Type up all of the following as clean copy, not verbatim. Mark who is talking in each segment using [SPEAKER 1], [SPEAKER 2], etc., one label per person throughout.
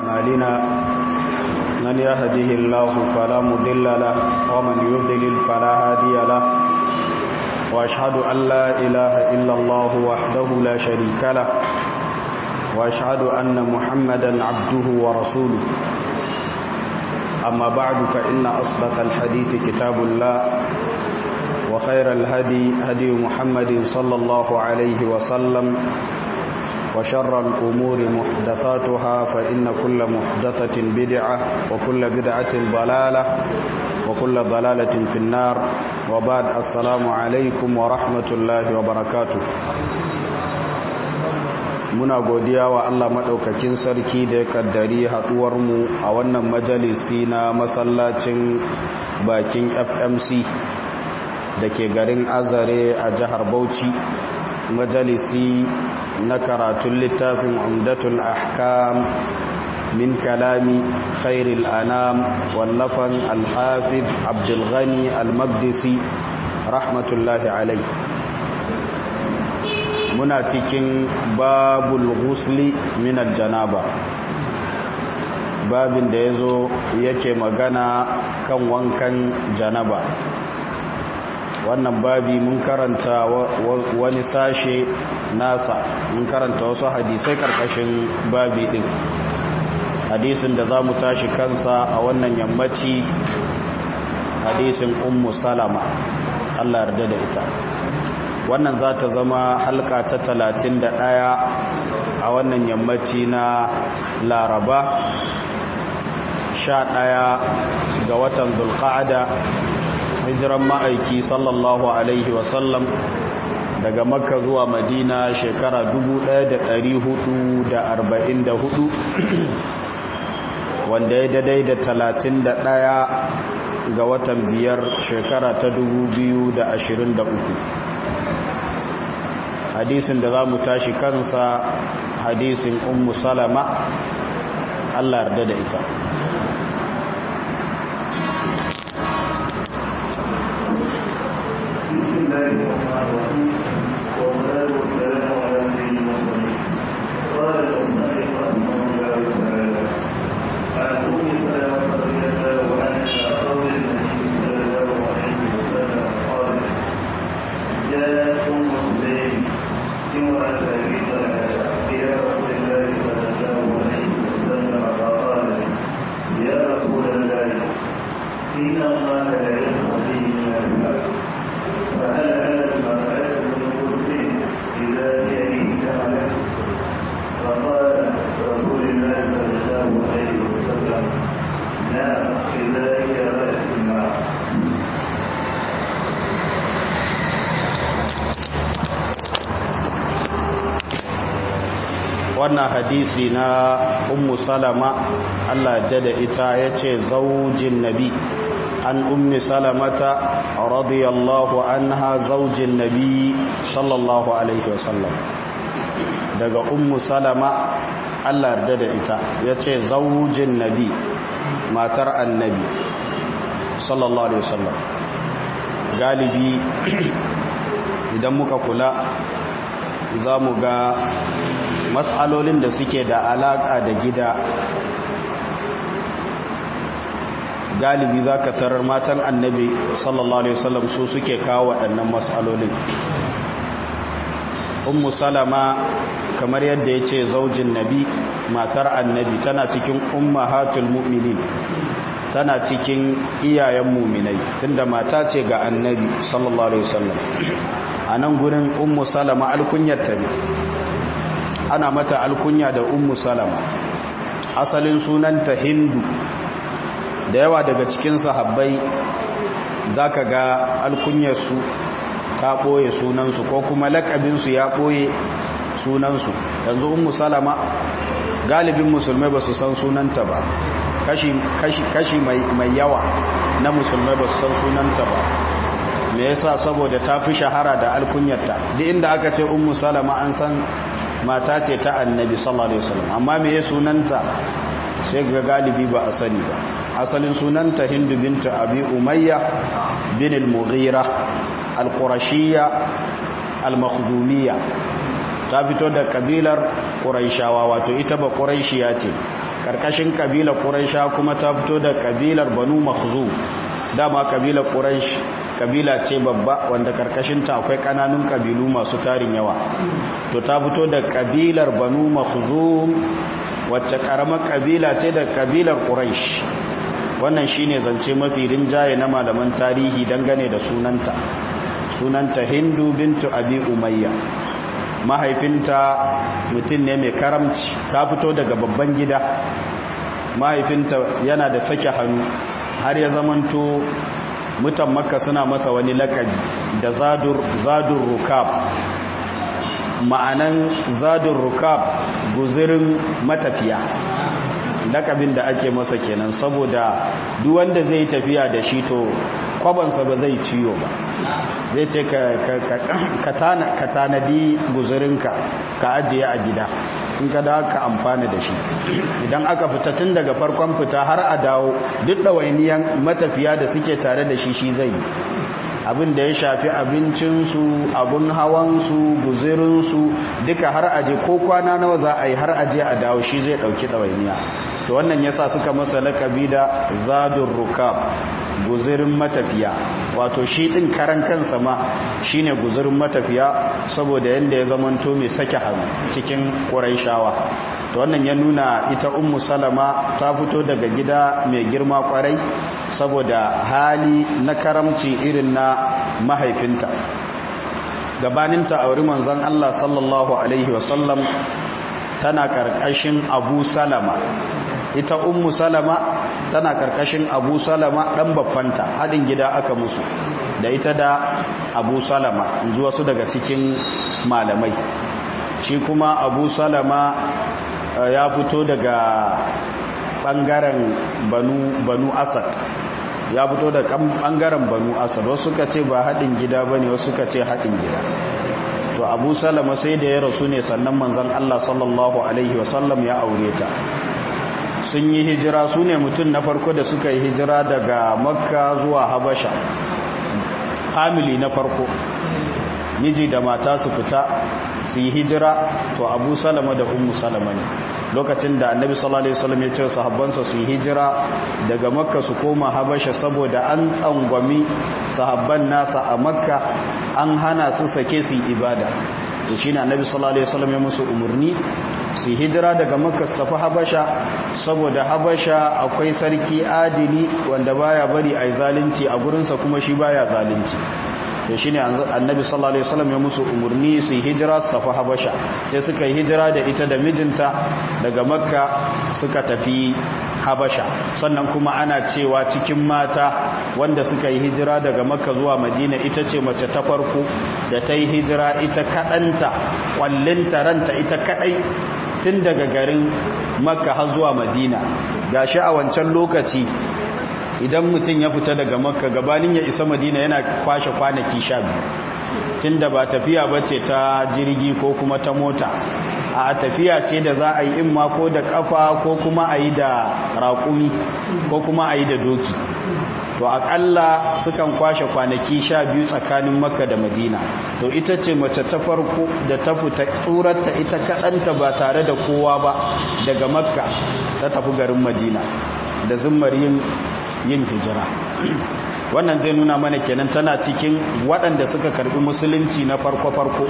[SPEAKER 1] أعمالنا من يهده الله فلا مضل له ومن يضلل فلا هادي له وأشهد أن لا إله إلا الله وحده لا شريك له وأشهد أن محمدا عبده ورسوله أما بعد فإن أصدق الحديث كتاب الله وخير الهدي هدي محمد صلى الله عليه وسلم وشر الأمور محدثاتها فإن كل محدثة بدعة وكل بدعة ضلالة وكل ضلالة في النار وبعد السلام عليكم ورحمة الله وبركاته muna godiya wa Allah madaukakin sarki da ya kaddari haduwar mu a wannan majalisi na masallacin bakin FMC da ke garin Azare a jihar Bauchi, majalisi na karatun littafin Umdatul Ahkam min kalami khairil anam wallafan al-Hafiz Abdul Ghani al-Maqdisi rahmatullahi alayhi. Muna cikin babul ghusli min al-janaba, babin da yazo yake magana kan wankan janaba. Wannan babi mun karanta wani sashe nasa, mun karanta wasu hadisai karkashin babi din. Hadisin da zamu tashi kansa a wannan yammaci hadisin Ummu Salama, Allah yarda da ita. Wannan za ta zama halka ta 31 a wannan yammaci na Laraba 11 ga watan Zulqa'ada, hijiran ma'aiki sallallahu alaihi wasallam daga Makka zuwa Madina shekara 1444 wanda ya daidai da 31 ga watan biyar shekara ta 2023. hadisin da za mu tashi kansa hadisin Ummu Salama, Allah yarda da ita. Wannan hadisi na Ummu Salama, Allah da ita, yace zaujin nabi, an Ummi Salamata radiyallahu anha zaujin nabi sallallahu alaihi wasallam. Daga Ummu Salama, Allah da ita, yace zaujin nabi, matar annabi sallallahu alaihi wasallam. Galibi idan muka kula za mu ga matsalolin da suke da alaka da gida, galibi za ka tarar matan annabi sallallahu alaihi wasallam su suke kawo waɗannan matsalolin. Ummu Salama, kamar yadda ya ce zaujin nabi, matar annabi, tana cikin ummahatul mu'minin, tana cikin iyayen muminai, tunda mata ce ga annabi sallallahu alaihi wasallam. A nan gurin Ummu Salama alkunyarta ne, ana mata alkunya da Ummu Salama. Asalin sunanta Hindu. Da yawa daga cikin sahabbai zaka ga alkunyarsu ta boye sunansu ko kuma lakabinsu ya boye sunansu. Yanzu Ummu Salama galibin musulmai ba su san sunanta ba, kashi mai yawa na musulmai ba su san sunanta ba. Me yasa? Saboda ta fi shahara da alkunyarta. Duk inda aka ce Ummu Salama an san mata ce ta annabi sallallahu alaihi wasallam, amma me sunanta sai ga galibi ba a sani ba. Asalin sunanta Hindu bintu Abi Umayya bin al-Mughira al-Qurashiyya al-Makhzumiyya, ta fito da kabilar Quraishawa, wato ita ba Quraishiya ce karkashin kabilar quraisha kuma ta fito da kabilar banu makhzum. Dama kabilar quraish kabila ce babba wanda karkashin ta akwai kananun kabilu masu tarin yawa, to ta fito da kabilar banu makhzum wacce karamar kabila ce da kabilar quraish. Wannan shine zance mafi rinjaye na malaman tarihi dangane da sunanta Hindu bintu Abi Umayya. Mahaifinta mutum ne mai karamci, ta fito daga babban gida. Mahaifinta yana da sake hannu har ya zamanto mutan Makka suna masa wani lakabi da zadur rukab. Ma'anan zadur rukab guzirin matafiya, lakabin da ake masa kenan, saboda duk wanda zai tafiya da shi to kwabansa ba zai ciyo ba. Zai ce ka tanadi guzurinka ka ajiye a gida, in ka da ka amfana da shi. Idan aka fita tun daga farkon fita har a dawo, duk ɗawainiyan matafiya da suke tare da shi zai yi. Abin da ya shafi abincinsu, abin hawansu, guzurinsu, duka har aje ko kwana nawa za a yi har aje a dawo shi zai ɗauki ɗawainiya. To wannan yasa suka masa lakabi da zadur rukab, guzirin matafiya. Wato shi din karan kansa ma shine guzirin matafiya, saboda yanda ya zamanto mai sake hannu cikin Quraishawa. To wannan ya nuna ita Ummu Salama ta fito daga gida mai girma kwarai, saboda hali na karamci irin na mahaifinta. Gabaninta auri manzon Allah sallallahu alaihi wasallam tana karkashin Abu Salama. Ita Ummu Salama tana karkashin Abu Salama dan baffanta, hadin gida aka musu da ita da Abu Salama, inji wasu daga cikin malamai. Shi kuma Abu Salama ya fito daga bangaren Banu Asad, ya fito da bangaren Banu Asad. Wasu suka ce ba hadin gida bane, wasu suka ce hadin gida. To Abu Salama sai da ya rasu ne sannan manzon Allah sallallahu alaihi wasallam ya aure ta. Sun yi hijira, su ne mutum na farko da suka yi hijira daga Makka zuwa Habasha. Family na farko, miji da mata su fita su yi hijira, to Abu Salama da Ummu Salama ne. Lokacin da Annabi sallallahu alaihi wasallam ya ce sahabbansa su yi hijira daga Makka su koma Habasha saboda an tsangwami sahabban nasa a Makka, an hana su sake su yi ibada. To shine Annabi sallallahu alaihi wasallam ya musu umurni su hijira daga Makka su tafi Habasha, saboda Habasha akwai sarki adili wanda baya bari ai zalunci a gurinsa, kuma shi baya zalunci. To shine Annabi sallallahu alaihi wasallam ya musu umurni su hijira su tafi Habasha. Sai suka yi hijira da ita da mijinta daga Makka suka tafi Habasha. Sannan kuma ana cewa cikin mata wanda suka yi hijira daga Makka zuwa Madina, ita ce mace ta farko da ta yi hijira ita kadanta, kwallinta ranta ita kadai, tun daga garin Makka har zuwa Madina. Gashi a wancan lokaci idan mutum ya fita daga Makka gabanin ya isa Madina yana kwashe kwanaki 12, tunda ba tafiya bace ta jirgi ko kuma ta mota, a tafiya ce da za a yi imma ko da kafa ko kuma a yi da raƙumi ko kuma a yi da doki. To akalla sukan kwashe kwanaki 12 tsakanin Makka da Madina. To ita ce mace ta farko da ta fita tsurarta ita kadanta ba tare da kowa ba daga Makka ta tafi garin Madina da zimmar yin hijira. Wannan zai nuna mana kenan tana cikin waɗanda suka karbi musulunci na farko.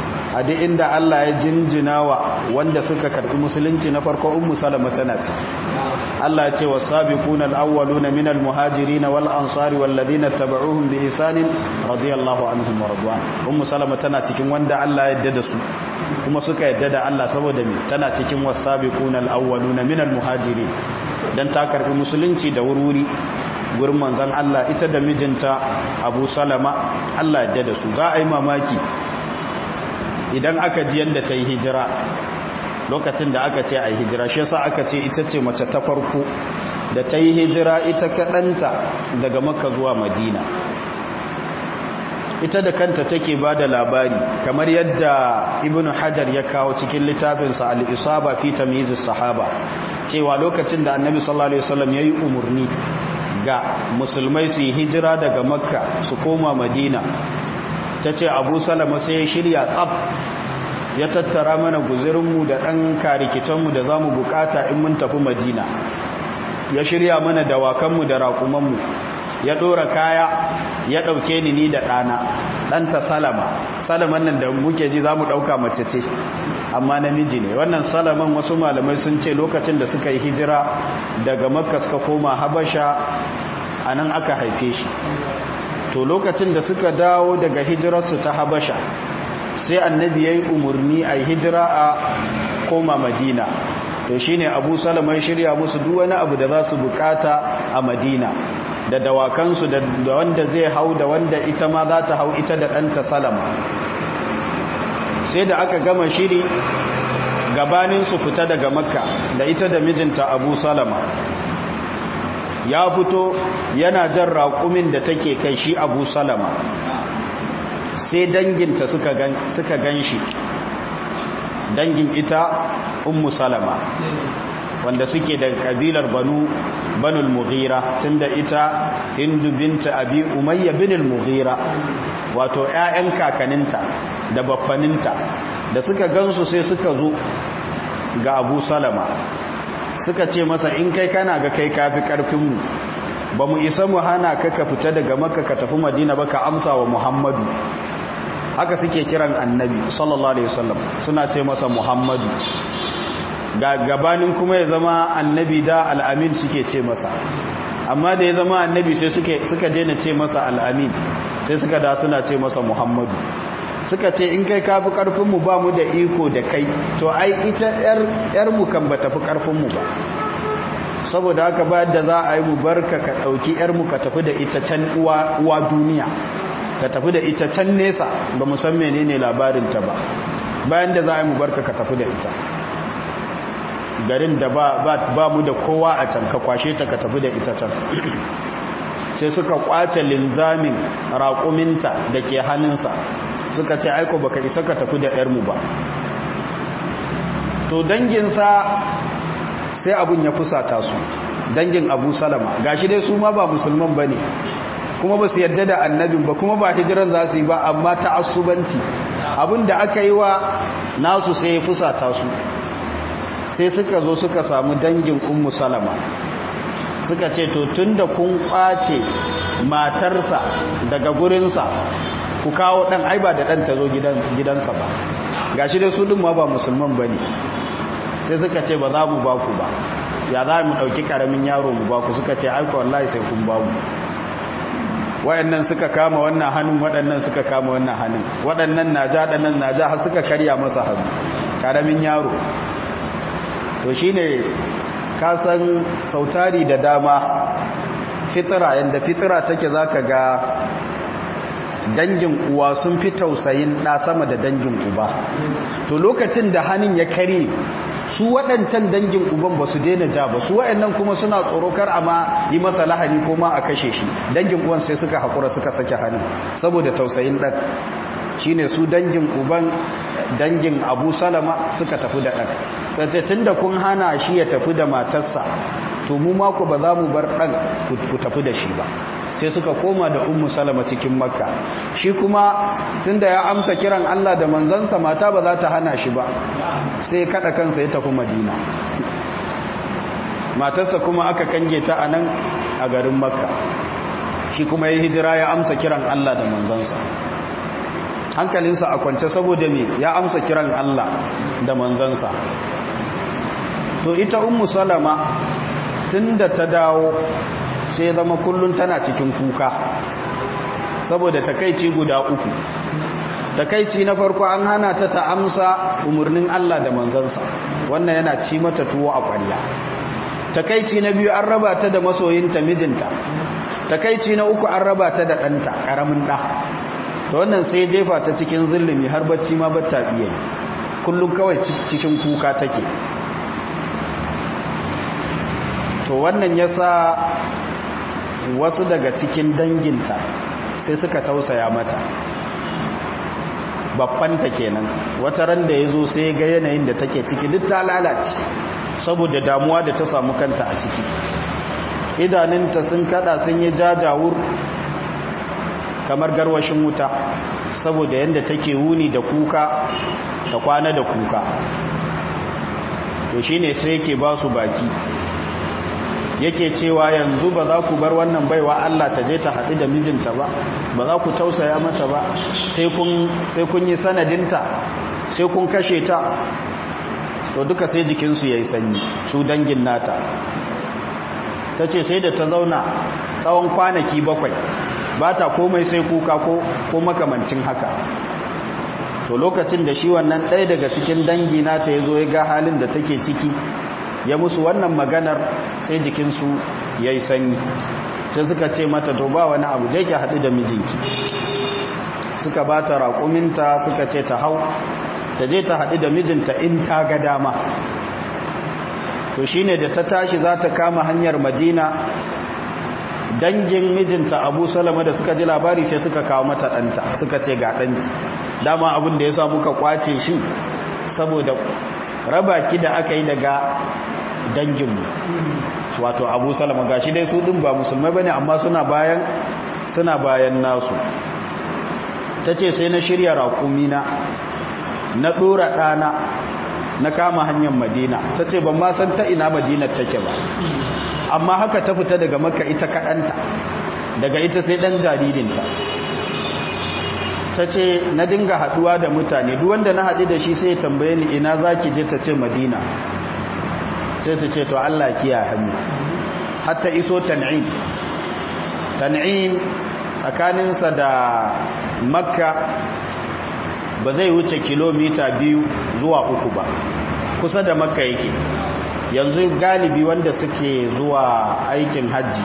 [SPEAKER 1] A duk inda Allah ya jinjina wa wanda suka karbi musulunci na farko, Ummu Salama tana ciki. Allah ya ce was-sabiquna al-awwaluna minal muhajirin wal ansari wal ladina tabauhum bi ihsanin radiyallahu anhum wa radwan. Ummu Salama tana cikin wanda Allah ya yarda da su kuma suka yarda da Allah, saboda me tana cikin was-sabiquna al-awwaluna minal muhajirin, dan ta karbi musulunci da wurwuri gurin manzon Allah, ita da mijinta Abu Salama. Allah ya yarda da su. Za a yi mamaki idan aka ji yadda ta yi hijira lokacin da aka ce a yi hijira. Shi yasa aka ce ita ce mace ta farko da ta yi hijira ita kaɗanta daga Makka zuwa Madina. Ita da kanta take ba da labari, kamar yadda Ibn Hajar ya kawo cikin littafinsa Al-Isaba fi Tamyiz as-Sahaba, cewa lokacin da Annabi sallallahu alaihi wasallam yayi umurni ga musulmai su yi hijira daga Makka su koma Madina, ta ce Abu Salama sai ya shirya tsab ya tattara mana guzurinmu da ɗan karikitanmu da za mu bukata in mun tafi madina, ya shirya mana dawakanmu da raƙumanmu, ya ɗora kaya ya ɗauke ni da ɗana, ɗanta salaman nan da muke ji za mu ɗauka mace ce amma namiji ne. Wannan salaman wasu malamai sun ce lokacin da suka yi hijira daga makka suka koma habasha a nan aka haife shi. To lokacin da suka dawo daga hijirarsu ta habasha sai annabi ya yi umarni a hijira a koma madina. To shi ne abu salama ya shirya musu duk wani abu da za su bukata a madina, da dawakansu da wanda zai hau da wanda ita ma za ta hau ita da ɗanta salama. Sai da aka gama shiri gabanin su fita daga makka da ita da mijinta abu salama, ya fito yana jan raƙumin da take kai shi abu salama, sai danginta suka gan shi, dangin ita ummu salama wanda suke da kabilar banul mughira, tunda ita hindu binta abi umayya binul mughira, wato ƴaƴan kakaninta da baffaninta. Da suka gansu sai suka zo ga abu salama suka ce masa, in kai kana ga kai kafi karfinmu, ba mu isa mu hana ka fita daga makka ka tafi madina ba, ka amsa wa muhammadu. Haka suke kiran annabi sallallahu alaihi wasallam, suna ce masa muhammadu. Gabanin kuma ya zama annabi da al'amin suke ce masa, amma da ya zama annabi sai suka daina ce masa al'amin, sai suka da suna ce masa muhammadu. Suka ce, in kai kafi karfinmu ba mu da iko da kai, to ai ita ‘yarmu kan ba tafi karfinmu ba, saboda haka ba da za a yi mu barka ka ɗauki ‘yarmu ka tafi da ita can uwa duniya, ka tafi da ita can nesa, ba mu san menene labarinta ba, bayan da za a yi mu barka ka tafi da ita garin da ba mu da kowa a can, ka kwashe ta ka tafi da ita can. Sai suka kwace linzamin raƙuminta da ke hannunsa, suka ce, aiko baka isa ka tafi da ‘yarmu ba. To danginsa sai abun ya fusata su, dangin abu salama, gashi dai su ma ba musulman ba ne, kuma ba su yadda da annabin ba, kuma ba hijiran za su yi ba, amma ta'assubanci abin da aka yi wa nasu sai ya fusata su. Sai suka zo suka samu dangin ummu salama, suka ce, to tun da kun kwace matarsa daga gurinsa, ku kawo ɗan, ai ba da ɗan ta zo gidansa ba, gashi dai su ɗin ma ba musulman ba ne. Sai suka ce, ba za mu ba ku ba, ya za mu ɗauki ƙaramin yaro mu ba ku? Suka ce, aiko wallahi sai kun ba mu. Waɗannan suka kama wannan hannun, waɗannan suka kama wannan hannun, waɗannan na ja, ɗannan na ja, har suka karya masa hannu, ƙaramin yaro. To shi ne kasan sautari da dama fitira, yadda fitira take za ka ga dangin uwa sun fi tausayin ɗa sama da dangin uba. To lokacin da hannun ya kare, su waɗancan dangin uban ba su daina ja ba, su waɗannan kuma suna tsoro kar a ma yi masa lahani ko ma a kashe shi. Dangin uwan sai suka haƙura suka sake hannun saboda tausayin ɗan. Shi ne su dangin uban, dangin abu salama suka tafi da ɗan. Kace tun da kun hana shi ya tafi da matarsa, to mu mako ba za mu bar ɗan ku tafi da shi ba. Sai suka koma da ummu salama cikin makka. Shi kuma tunda ya amsa kiran Allah da manzansa, mata ba za ta hana shi ba, sai kada kansa ya tafi madina. Matarsa kuma aka kange ta a nan a garin makka, shi kuma ya hijira ya amsa kiran Allah da manzansa. Hankalinsa a kwance saboda me ya amsa kiran Allah da manzansa. To ita ummu salama tunda ta dawo sai zama kullun tana cikin kuka saboda takeici guda uku. Takeici na farko, an hana ta ta amsa umarnin Allah da manzansa, wannan yana ci mata tuwo a ƙwarya. Takeici na biyu, an raba ta da masoyinta mijinta. Takeici na uku, an raba ta da ɗanta ƙaramin ɗa. To wannan sai jefa ta cikin zulumi, har bacci ma bata iya yi, kullum kawai cikin kuka take. To wannan yasa wasu daga cikin danginta sai suka tausaya mata, babbanta kenan. Wata ran da yazo sai ga yanayin da take ciki duk ta lalace saboda damuwa da ta samu kanta a ciki. Idanunta sun kada, sun yi jajawur kamar garwashin wuta saboda yanda take wuni da kuka ta kwana da kuka. To shine sai yake ba su baki yake cewa yanzu ba za ku bar wannan baiwa Allah ta je ta haɗu da mijinta ba za ku tausaya mata ba sai kun yi sanadinta sai kun kashe ta. To duka sai jikinsu ya yi sanyi su dangin nata. Ta ce sai da ta zauna tsawon kwanaki 7 ba ta komai sai kuka ko makamancin haka. To lokacin da shi wannan ɗaya daga cikin dangi nata ya zo ya ga halin da take ciki ya musu wannan maganar sai jikinsu ya yi sanyi. Ta suka ce mata to ba wani abu je ki haɗu da mijinki. Suka ba ta raƙuminta suka ce ta hau ta je ta haɗu da mijinta in ta ga dama. To shi ne da ta tashi za ta kama hanyar Madina, dangin mijinta Abu Salama da suka ji labari sai suka kawo mata ɗanta suka ce ga ɗanki. Dama abin da ya sa muka kwace shi saboda raba ki da aka yi daga danginmu, wato Abu Salama gashi dai su ɗin ba musulmai bane amma suna bayan nasu. Ta ce sai na shirya raƙumina na ɗora ɗana na kama hanyar Madina. Ta ce ban ma san ta ina Madina take ba, amma haka ta fita daga Makka ita kaɗanta, daga ita sai ɗan jaririnta. Ta ce na dinga haɗuwa da mutane, duk wanda na haɗu da shi sai ya tambaye ni ina za ki je, ta ce Madina. Sai su ce to Allah kiya hanya. Hatta iso Tan'im. Tan'im tsakaninsa da Makka ba zai wuce kilomita 2 zuwa 3 ba, kusa da Makka yake. Yanzu galibi wanda suke zuwa aikin hajji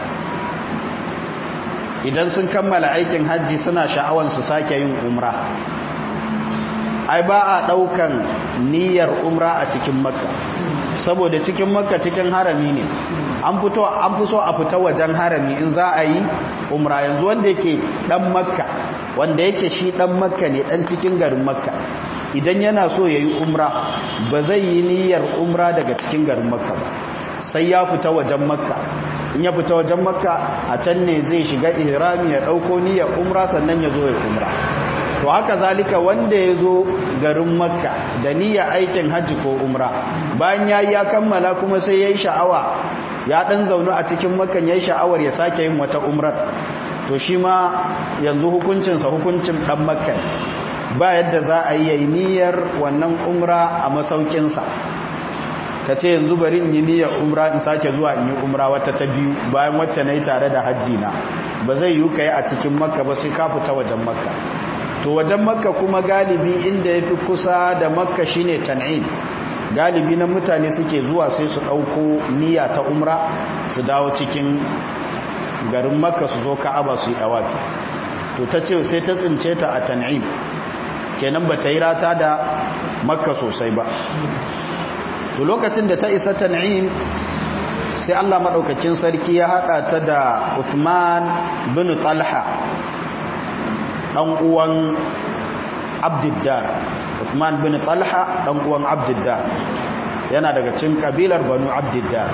[SPEAKER 1] idan sun kammala aikin hajji suna sha'awan su sake yin umra. Ai ba a daukan niyyar umra a cikin Makka, saboda cikin Makka cikin harami ne. An fi so a fita wajen harami in za a yi umra. Yanzu wanda yake dan Makka, wanda yake shi dan Makka ne, dan cikin garin Makka, idan yana so yayi umra ba zai yi niyyar umra daga cikin garin Makka ba, sai ya fita wajen Makka. In ya fita wajen Makka a can ne zai shiga ihrami ya dauko niyyar umra sannan ya zo ya umra. To haka zalika wanda ya zo garin Makka da niyyar aikin hajji ko umra, bayan ya kammala kuma sai yayi sha'awa ya dan zaune a cikin Makka yayi sha'awar ya sake yin wata umrar, to shi ma yanzu hukuncinsa hukuncin dan Makka. Ba yadda za a yi niyyar wannan umra a masaukinsa, ka ce yanzu bari in yi niyyar umra in sake zuwa in yi umra wata ta biyu bayan wacce na yi tare da hajji na. Ba zai yi ka yi a cikin Makka ba, sai ka fita wajen Makka. To wajen Makka kuma galibi inda ya fi kusa da Makka shine Tan'im. Galibi na mutane suke zuwa sai su ɗauko niyya ta umra su dawo cikin garin Makka su zo Ka'aba su yi dawafi. To ta ce sai ta tsince ta a Tan'im, kenan ba ta yi rata da Makka sosai ba. To lokacin da ta isa Tan'im sai Allah madaukakin sarki ya hada ta da Uthman bin Talha, dan uwan Abdiddar. Uthman bin Talha dan uwan Abdiddar yana daga cikin kabilar Banu Abdiddar.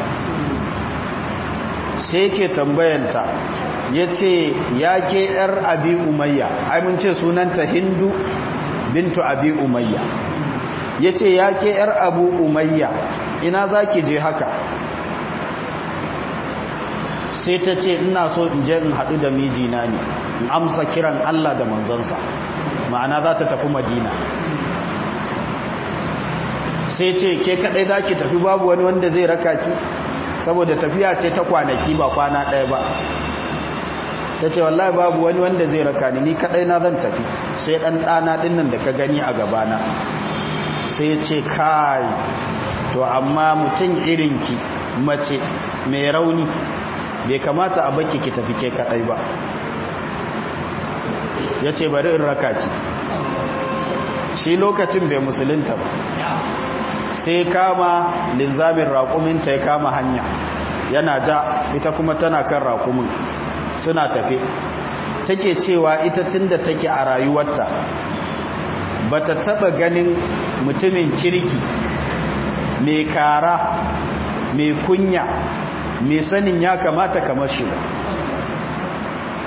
[SPEAKER 1] Sai yake tambayanta yace yake yar Abi Umayya, ai mun ce sunanta Hindu bintu Abi Umayya. Yace yake yar Abu Umayya, ina zaki je haka? Sai ta ce ina so in je in haɗu da mijina ne, in amsa kiran Allah da manzonsa, ma'ana za ta tafi Madina. Sai ce ke kadai za ki tafi, babu wani wanda zai raka ki, saboda tafiya ce ta kwanaki ba kwana ɗaya ba. Ta ce wallahi babu wani wanda zai raka ni kadai na zan tafi, sai ɗan ɗana ɗinnan da ka gani a gabana. Sai ce kai, to amma mutum irinki mace mai rauni bai kamata a baki ki tafi ke kadai ba. Ya ce bari in raka ki. Shi lokacin bai musulunta ba, sai kama linzamin raƙuminta ya kama hanya yana ja, ita kuma tana kan raƙumin suna tafe. Take cewa ita tunda take a rayuwarta bata taba ganin mutumin kirki mai kara, mai kunya, mai sanin ya kamata kamar shi ba.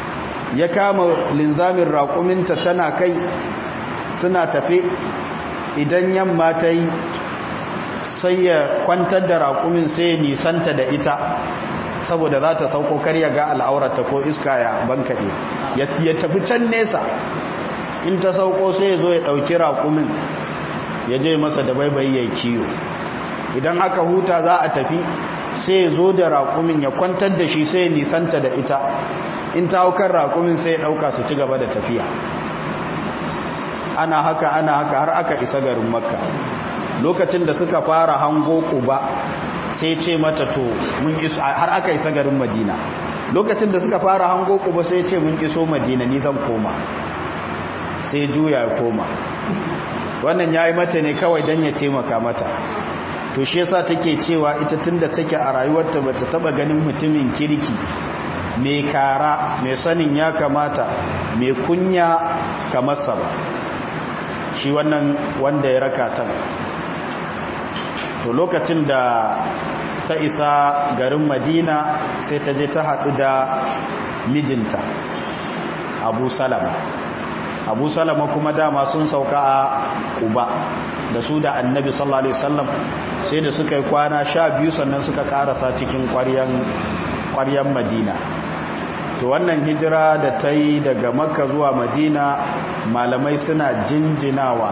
[SPEAKER 1] Ya kama linzamin raƙuminta tana kai suna tafe. idan yamma ta yi sai ya kwantar da raƙumin sai ya nisanta da ita saboda za ta sauko kar ya ga al'aurata ko iska ya bankaɗe ya tafi can nesa in ta sauko sai ya zo ya ɗauki raƙumin ya je masa da baibayi ya kiyo idan aka huta za a tafi sai ya zo da raƙumin ya kwantar da shi sai ya nisanta da ita in ta haukar raƙumin sai ya ɗauka su ci gaba da tafiya ana haka har aka isa garin makka lokacin da suka fara hango Quba sai ce mata to mun iso har aka isa garin Madina lokacin da suka fara hango Quba sai ce mun iso Madina ni zan koma sai juya ya koma wannan yayi mata ne kawai dan ya taimaka mata to shi yasa take cewa ita tunda take a rayuwarta bata taba ganin mutumin kirki mai kara mai sanin ya kamata mai kunya kamar sa ba shi wannan wanda ya raka ta to lokacin da ta isa garin Madina sai ta je ta haɗu da mijinta Abu Salama kuma dama sun sauka a Quba da su da Annabi sallallahu alaihi wasallam sai da suka yi kwana 12 sannan suka karasa cikin ƙwaryan Madina to wannan hijira da ta yi daga Makka zuwa Madina malamai suna jinjinawa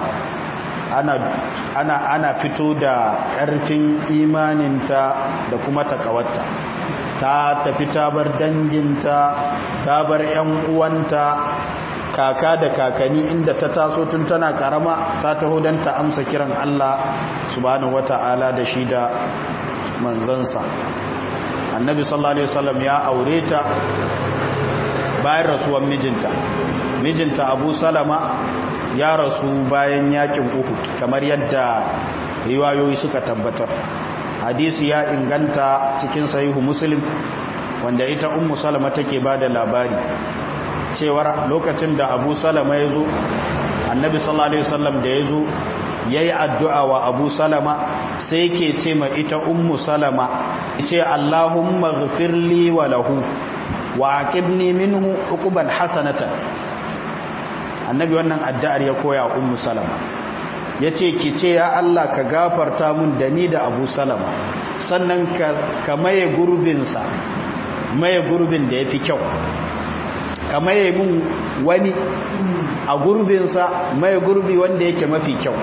[SPEAKER 1] ana fito da ƙarfin imaninta da kuma takawarta ta tafi ta bar danginta ta bar 'yan uwanta kaka da kakani inda ta taso tun tana karama ta taho don ta amsa kiran Allah subhanahu wata'ala da shi da manzansa annabi sallallahu alaihi wasallam ya aure ta bayan rasuwan mijinta Abu Salama ya rasu bayan yakin Uhud kamar yadda riwayoyi suka tabbatar hadisi ya inganta cikin sahihu Muslim wanda ita Ummu Salama take bada labari cewar lokacin da Abu Salama ya zo Annabi sallallahu alaihi wasallam da ya zo yayi addu'a wa Abu Salama sai yake ce ma ita Ummu Salama ce Allahumma ighfirli wa lahu wa aqibni minhu uquban hasanatan Annabi wannan addu'ar ya koya Ummu Salama yace ki ce ya Allah ka gafarta mun da ni da Abu Salama sannan ka maye gurbin da yafi kyau ka maye mun wani a gurbinsa maye gurbi wanda yake mafi kyau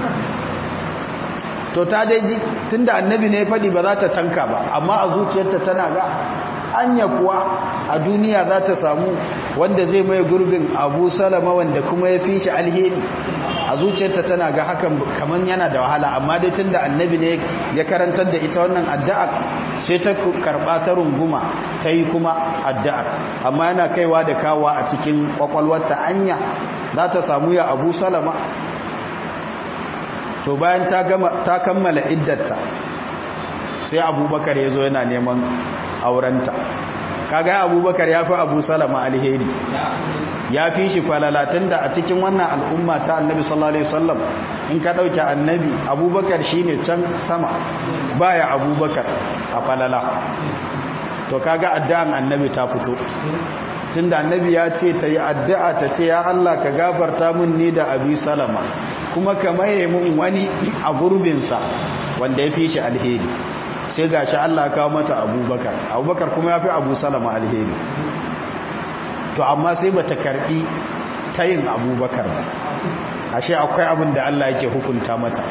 [SPEAKER 1] to ta dai ji tunda annabi ne ya faɗi ba za ta tanka ba amma a zuciyarta tana ga anya kuwa a duniya za ta samu wanda zai maye gurbin Abu Salama wanda kuma ya fi shi alheri a zuciyarta tana ga hakan kaman yana da wahala amma dai tunda annabi ne ya karantar da ita wannan addu'ar sai ta karba ta runguma ta yi kuma addu'ar amma yana kaiwa da kawa a cikin kwakwalwarta anya za ta samu ya Abu Salama to bayan ta kammala iddarta sai Abubakar ya zo yana neman aurenta kaga Abubakar ya fi Abu Salama alheri ya fi shi falalatin da a cikin wannan al'umma ta Annabi sallallahu alaihi wasallam in ka dauke Annabi Abubakar shine can sama baya Abubakar a falala to kaga addu'an Annabi ta fito tunda Annabi ya ce ta yi addu'a ta ce ya Allah ka gafarta min ni da Abi Salama kuma ka maye mun wani a gurbinsa wanda ya fi shi alheri sai gashi Allah kawo mata Abubakar kuma ya fi Abu Salama alheri to amma sai bata karbi tayin Abubakar ba ashe akwai abin da Allah yake hukunta mata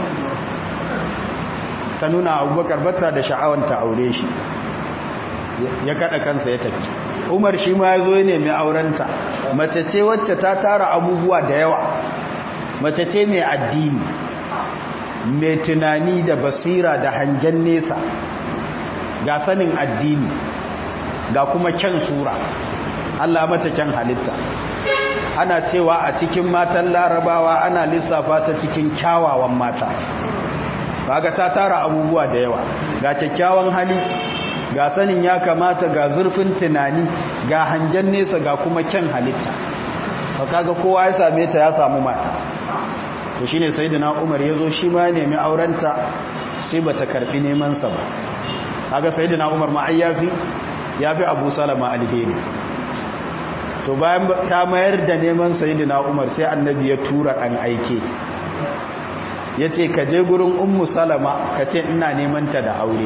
[SPEAKER 1] ta nuna Abubakar bata da sha'awanta aure shi ya kada kansa ya tafi Umar shi ma yazo ya nemi aurenta mace ce wacce ta tara abubuwa da yawa mace ce mai addini mai tunani da basira da hangen nesa ga sanin addini ga kuma kyan sura Allah mata kyan halitta ana cewa a cikin matan larabawa ana lissafa ta cikin kyawawan mata kaga ta tara abubuwa da yawa ga kyakkyawan hali ga sanin ya kamata ga zurfin tunani ga hangen nesa ga kuma kyan halitta kaga kowa ya same ta ya samu mata to shine sayyidina Umar yazo shi ma nemi aurenta sai bata karbi neman sa ba kaga sayyidina Umar ma ayyafi yafi Abu Salama alheri to bayan ta mayar da neman sayyidina Umar sai annabi ya tura dan aike ya ce ka je gurin ummu salama ka ce ina neman ta da aure.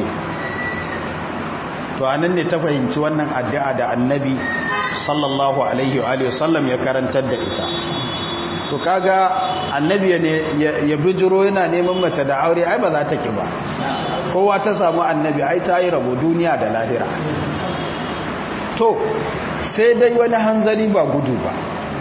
[SPEAKER 1] To anan ne ta fahimci wannan addu'a da annabi sallallahu alaihi wa sallam ya karantar da ita. To kaga annabi ne ya bijiro yana neman mace da aure, ai ba za ta ki ba. Kowa ta samu annabi ai ta yi rabo duniya da lahira. To sai dai wani hanzari ba gudu ba.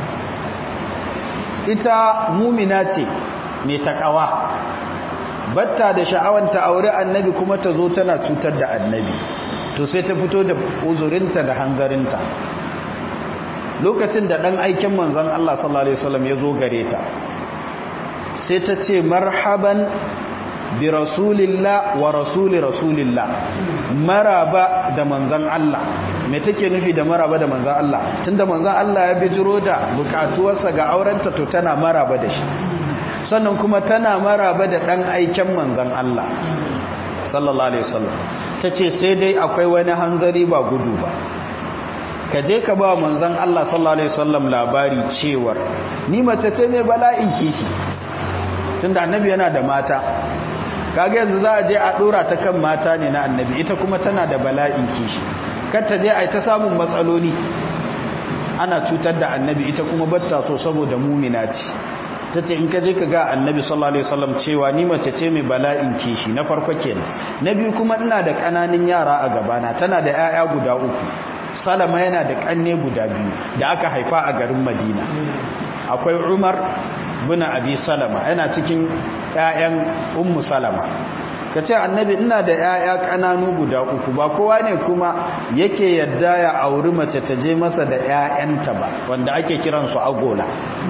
[SPEAKER 1] Ita mumina ce mai takawa, batta da sha'awanta aure annabi kuma ta zo tana cutar da annabi. To sai ta fito da uzurinta da hanzarinta. Lokacin da ɗan aikin manzan Allah sallallahu Alaihi wasallam ya zo gare ta, sai ta ce marhaban bi rasulillah wa rasuli rasulillah, maraba da manzan Allah. Me take nufi da maraba da manzan Allah? Tunda manzan Allah ya bijiro da bukatuwarsa ga aurenta, to tana maraba da shi. Sannan kuma tana maraba da ɗan aikin manzan Allah sallallahu Alaihi wasallam. Ta ce sai dai akwai wani hanzari ba gudu ba. Ka je ka ba manzan Allah sallallahu Alaihi wasallam labari cewar ni mace ce mai bala'in kishi, tunda annabi yana da mata. Kaga yanzu za a je a dora ta kan mata ne na annabi, ita kuma tana da bala'in kishi. Kar ta je a yi ta samun matsaloli ana cutar da annabi, ita kuma batta so saboda mumina ce. Ta ce in ka je ka ga annabi sallallahu Alaihi wasallam cewa ni mace ce mai bala'in kishi, na farko kenan. Na biyu kuma ina da ƙananan yara a gabana, tana da 'ya'ya guda 3. Salama yana da ƙanne guda 2 da aka haifa a garin Madina. Akwai Umar bin Abi Salama, yana cikin 'ya'yan Ummu Salama. Ka ce annabi ina da 'ya'ya ƙananu guda 3, ba kowa ne kuma yake yadda ya auri mace ta je masa da 'ya'yanta ba, wanda ake kiransu agola.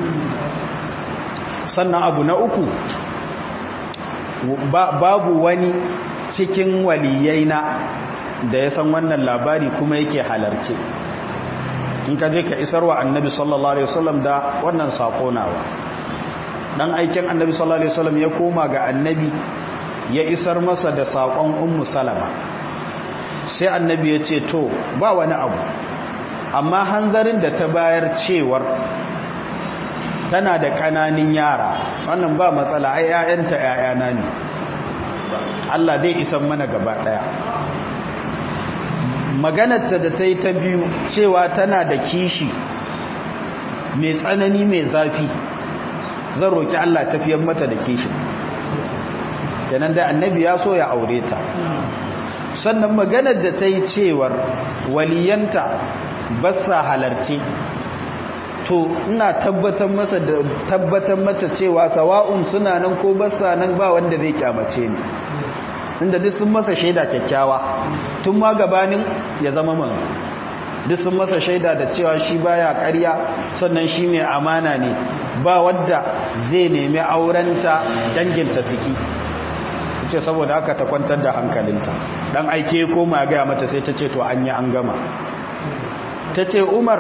[SPEAKER 1] Sannan abu na 3, babu wani cikin waliyaina da ya san wannan labari kuma yake halarce. In ka je ka isarwa annabi sallallahu Alaihi wasallam da wannan sako nawa. Dan aikin annabi sallallahu Alaihi wasallam ya koma ga annabi ya isar masa da sakon ummu salama. Sai annabi ya ce to ba wani abu, amma hanzarin da ta bayar cewar tana da ƙananin yara, wannan ba matsala, ai 'ya'yanta 'ya'yana ne, Allah zai isan mana gaba ɗaya. Maganarta da ta yi ta biyu cewa tana da kishi mai tsanani mai zafi, zan roƙi Allah tafiyar mata da kishin. Kenan da annabi ya so ya aure ta. Sannan maganar da ta yi cewar waliyanta ba sa halarci, to ina tabbatar mata cewa sawa'un suna nan ko ba sa nan, ba wanda zai kyamace ni, inda duk sun masa shaida kyakkyawa tun ma gabanin ya zama manzo. Duk sun masa shaida da cewa shi baya ƙarya, sannan shi mai amana ne, ba wadda zai nemi aurenta danginta suki. Ce saboda haka ta kwantar da hankalinta. Dan aike koma ga mata sai ta ce to an yi an gama. Ta ce Umar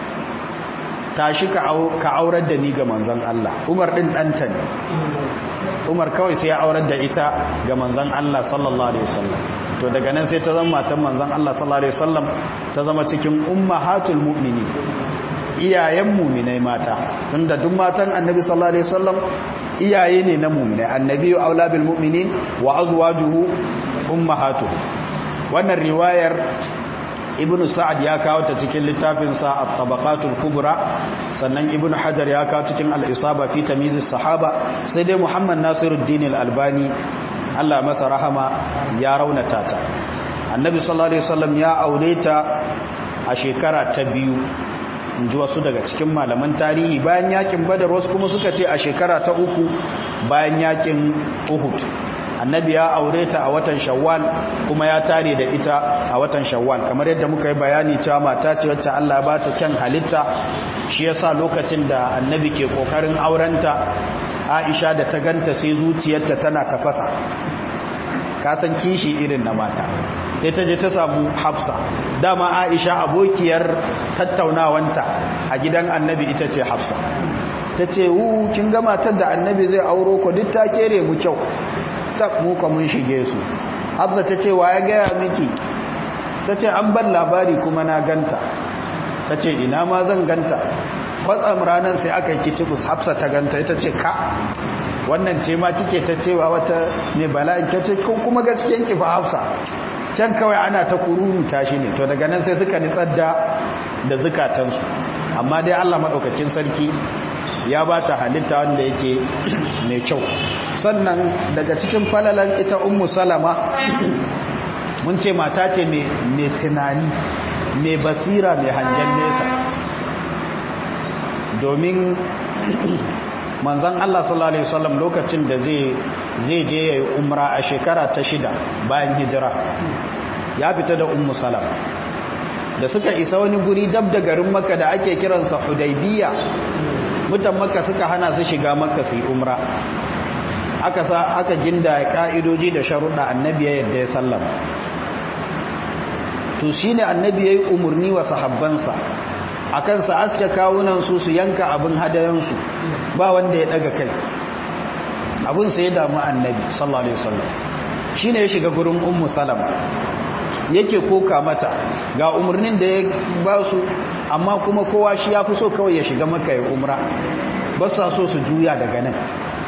[SPEAKER 1] tashi ka aurar da ni ga manzon Allah. Umar din ɗanta ne. Umar kawai sai ya aurar da ita ga manzon Allah sallallahu Alaihi wasallam. To daga nan sai ta zama matan manzon Allah sallallahu Alaihi wasallam, ta zama cikin ummahatul mu'minin, iyayen mu'minai mata. Tunda duk matan annabi sallallahu Alaihi wasallam iyaye ne na mu'minai. Annabi aula bil mu'minin wa azwajuhu ummahatuhum. Wannan riwayar Ibn Sa'ad ya kawo ta cikin littafinsa At-Tabaqatul Kubra, sannan Ibn Hajar ya kawo cikin Al-Isaba fi Tamyiz as-Sahaba, sai dai Muhammad Nasiruddin Al-Albani Allah masa rahama ya raunata ta. Annabi sallallahu Alaihi wasallam ya aure ta a shekara ta 2, inji wasu daga cikin malaman tarihi, bayan yakin Badar, wasu kuma suka ce a shekara ta 3 bayan yakin Uhud. Annabi ya aure ta a watan Shawwal, kuma ya tare da ita a watan Shawwal, kamar yadda muka yi bayani cewa mata ce wacce Allah ba ta kyan halitta. Shi yasa lokacin da annabi ke kokarin aurenta, Aisha da ta ganta sai zuciyarta tana tafasa, ka san kishi irin na mata, sai ta je ta samu Hafsa. Dama Aisha abokiyar tattaunawanta a gidan annabi ita ce Hafsa. Ta ce kin ga matar da annabi zai auro ko duk ta kere mu kyau, muka mun shige su. Hafsa ta ce wa ya gaya miki? Ta ce an ban labari kuma na ganta. Ta ce ina ma zan ganta. Kwatsam ranar sai aka yi kitibus, Hafsa ta ganta, ita ce ka wannan ce ma kike ta cewa wata mai bala'in kace kuma gaskiyan ki fa Hafsa can kawai ana ta kururuta shi ne to daga nan sai suka nitsar da zukatansu amma dai Allah madaukakin sarki ya ba ta halitta wanda yake mai kyau. Sannan daga cikin falalan ita Ummu Salama mun ce mata ce mai tunani mai basira mai hangen nesa, domin manzon Allah sallallahu alaihi wasallam lokacin da zai je yayi umra a shekara ta 6 bayan hijira ya fita da Ummu Salama da suka isa wani guri dab da garin Makka da ake kiransa Hudaybiya. Mutan Makka suka hana su shiga Makka su yi umra, aka ginda ka'idoji da sharuɗa, annabi ya yadda ya sallama. To shine annabi yayi umurni wa sahabbansa akan sa aske kawunan su yanka abin hadayansu, ba wanda ya daga kai. Abun sai ya damu annabi sallallahu alaihi wasallam. Shine ya shiga gurin Ummu Salama yake koka mata ga umurnin da ya ba su, amma kuma kowa shi ya fi so kawai ya shiga Makka ya umra, ba sa so su juya daga nan.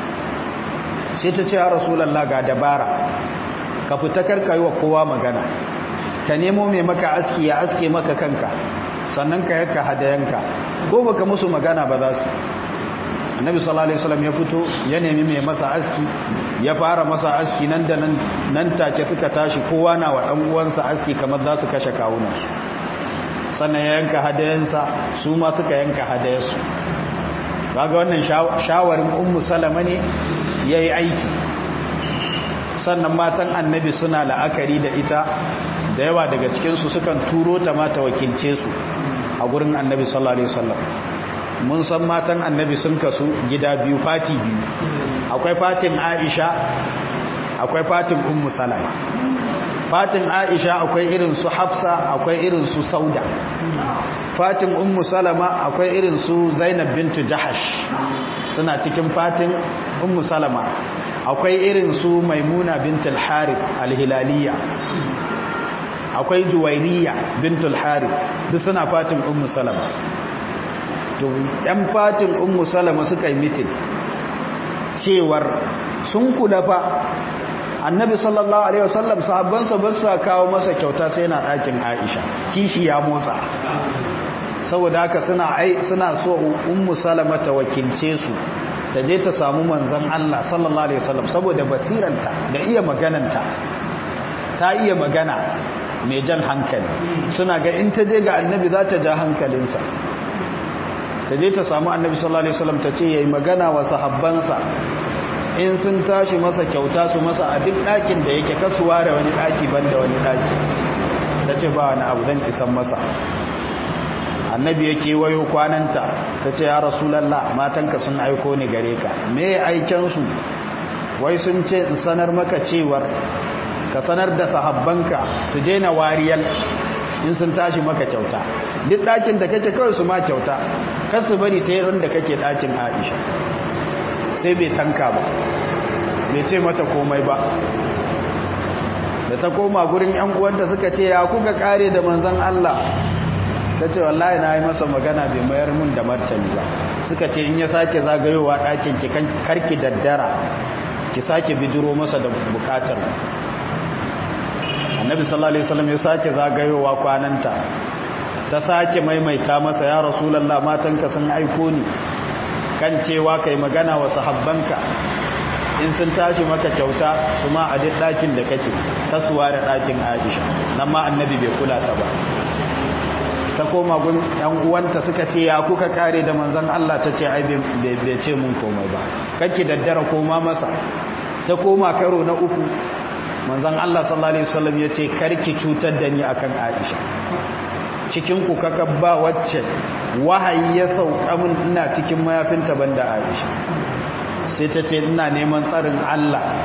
[SPEAKER 1] Sai ta ce ya Rasulullah ga dabara, ka fita karka yi wa kowa magana, ka nemo mai maka aski ya aske maka kanka, sannan ka yanka hadayanka, ko baka musu magana ba za su. Annabi sallallahu alaihi wasallam ya fito ya nemi mai masa aski, ya fara masa aski, nan da nan take suka tashi kowa na wa dan uwansa aski kamar za su kashe kawunansu. Sannan ya yanka hadayansa, su ma suka yanka hadayansu. Kaga wannan shawarin Ummu Salama ne yayi aiki. Sannan matan annabi suna la'akari da ita, da yawa daga cikin su sukan turo ta mata wakilce su a gurin annabi sallallahu alaihi wasallam. Mun san matan annabi sun kasu gida biyu, fati biyu, akwai fatin Aisha, akwai fatin Ummu Salama. Fatin Aisha akwai irin su Hafsa, akwai irin su Sauda. Fatin Ummu Salama akwai irin su Zainab bintu Jahash, suna cikin fatin Ummu Salama. Akwai irin su Maimuna bintul Harith al-Hilaliyya, akwai Juwairiya bintul Harith, duk suna fatin Ummu Salama. To ɗan fatin Ummu Salama suka yi mitin cewar sun kula fa annabi sallallahu alaihi wasallam sahabbansa ba su kawo masa kyauta sai yana ɗakin Aisha, kishi ya motsa. Saboda haka suna so Ummu Salama ta wakilce su, ta je ta samu manzon Allah sallallahu alaihi wasallam, saboda basiranta da iya magananta, ta iya magana mai jan hankali. Suna ga in ta je ga annabi za ta ja hankalinsa, ta je ta samu annabi sallallahu alaihi wasallam ta ce yayi magana wa sahabbansa in sun tashi masa kyauta su masa a duk ɗakin da yake kasuwa da wani ɗaki banda wani ɗaki. Ta ce ba wani abu zan isan masa. Annabi ya kewayo kwananta ta ce ya Rasulallah, matanka sun aiko ni gare ka, me aikensu? Wai sun ce in sanar maka cewar ka sanar da sahabbanka su daina wariyar in sun tashi maka kyauta, duk ɗakin da kake kawai su ma kyauta, kar su bari sai ran da kake ɗakin Aisha. Sai bai tanka ba, bai ce mata komai ba. Da ta koma gurin yan uwanta suka ce ya kuka kare da manzon Allah, ta ce wallahi na yi masa magana bai mayar mun da martani ba. Suka ce in ya sake zagayowa ɗakin ki karki daddara, ki sake bijiro masa da bukatar. Annabi sallallahu alaihi wasallam ya sake zagayowa kwananta, ta sake maimaita masa ya Rasulullah, matanka sun aiko ni kan cewa kai magana wa sahabbanka in sun tashi maka kyauta su ma a duk ɗakin da kake, kasuwa da ɗakin Aisha. Nan ma annabi bai kula ta ba. Ta koma gun yan uwanta suka ce ya kuka kare da manzon Allah, ta ce ai bai ce mun komai ba, kake daddara koma masa. Ta koma karo na uku, manzon Allah sallallahu alaihi wasallam ya ce karki cutar da ni akan Aisha, cikin ku kaka ba wacce wahayi ya sauka min ina cikin mayafinta banda Aisha. Sai ta ce ina neman tsarin Allah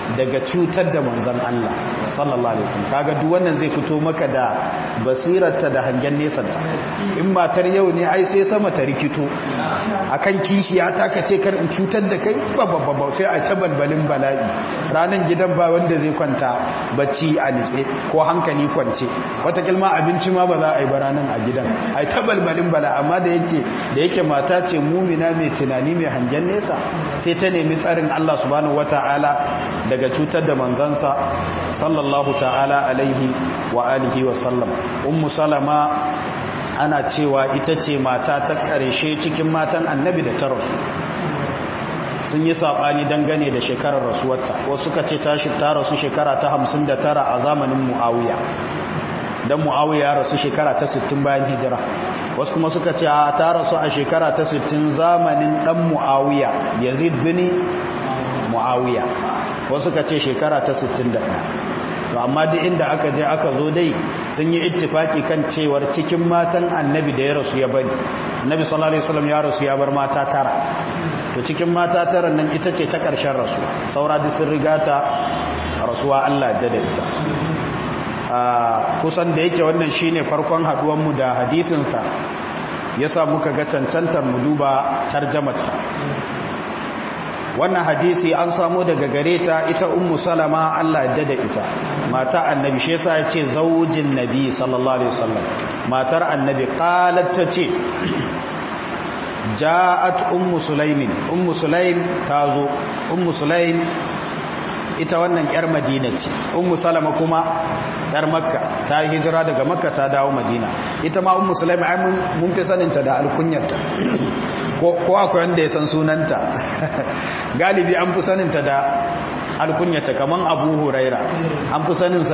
[SPEAKER 1] daga cutar da manzon Allah sallallahu alaihi wasallam kaga duk wannan zai fito maka da basirarta da hangen nesanta in matar yau ne ai sai sama ta rikito akan kishiya ta kace kar in cutar da kai babba sai a ta balbalin bala'i ranan gidan ba wanda zai kwanta bacci a nitse ko hankali kwance wata kilma abinci ma ba za a yi ba ranan a gidan ai ta balbalin bala amma da yake mata ce mumina mai tunani mai hangen nesa sai ta nemi tsarin Allah subhanahu wataala daga cutar da manzansa sallallahu ta'ala alaihi wa alihi wa sallam ummu salama ana cewa ita ce mata ta ƙarshe cikin matan annabi da ta rasu sun yi saɓani dangane da shekarar rasuwarta wasu suka ce ta rasu shekara ta 59 a zamanin muawiya dan muawiya ya rasu shekara ta 60 bayan hijira wasu kuma suka ce ta rasu a shekara ta 60 zamanin dan muawiya yazid bin muawiya wasu suka ce shekara ta 61 to amma duk inda aka je aka zo dai sun yi ittifaki kan cewar cikin matan annabi da ya rasu ya bari annabi sallallahu alaihi wasallam ya rasu ya bar mata tara to cikin mata tara nan ita ce ta karshen rasu saura duk sun riga ta rasuwa Allah da ita kusan da yake wannan shine farkon haduwan mu da hadisin ta yasa muka ga cancantar mu duba tarjamarta wannan hadisi an samu daga gareta ita ummu salama Allah ya dada ita mata annabi shi yasa yace zaujin nabi sallallahu alaihi wasallam matar annabi qalat tace ja'at ummu sulaim tazo ummu sulaim ita wannan yar madina ce ummu salama kuma yar makka ta hijira daga makka ta dawo madina ita ma ummu sulaim ai mun fi saninta da alkunyarta ko akwai wanda ya san sunanta galibi an fi saninta da alkunyarta kaman abu huraira an fi saninsa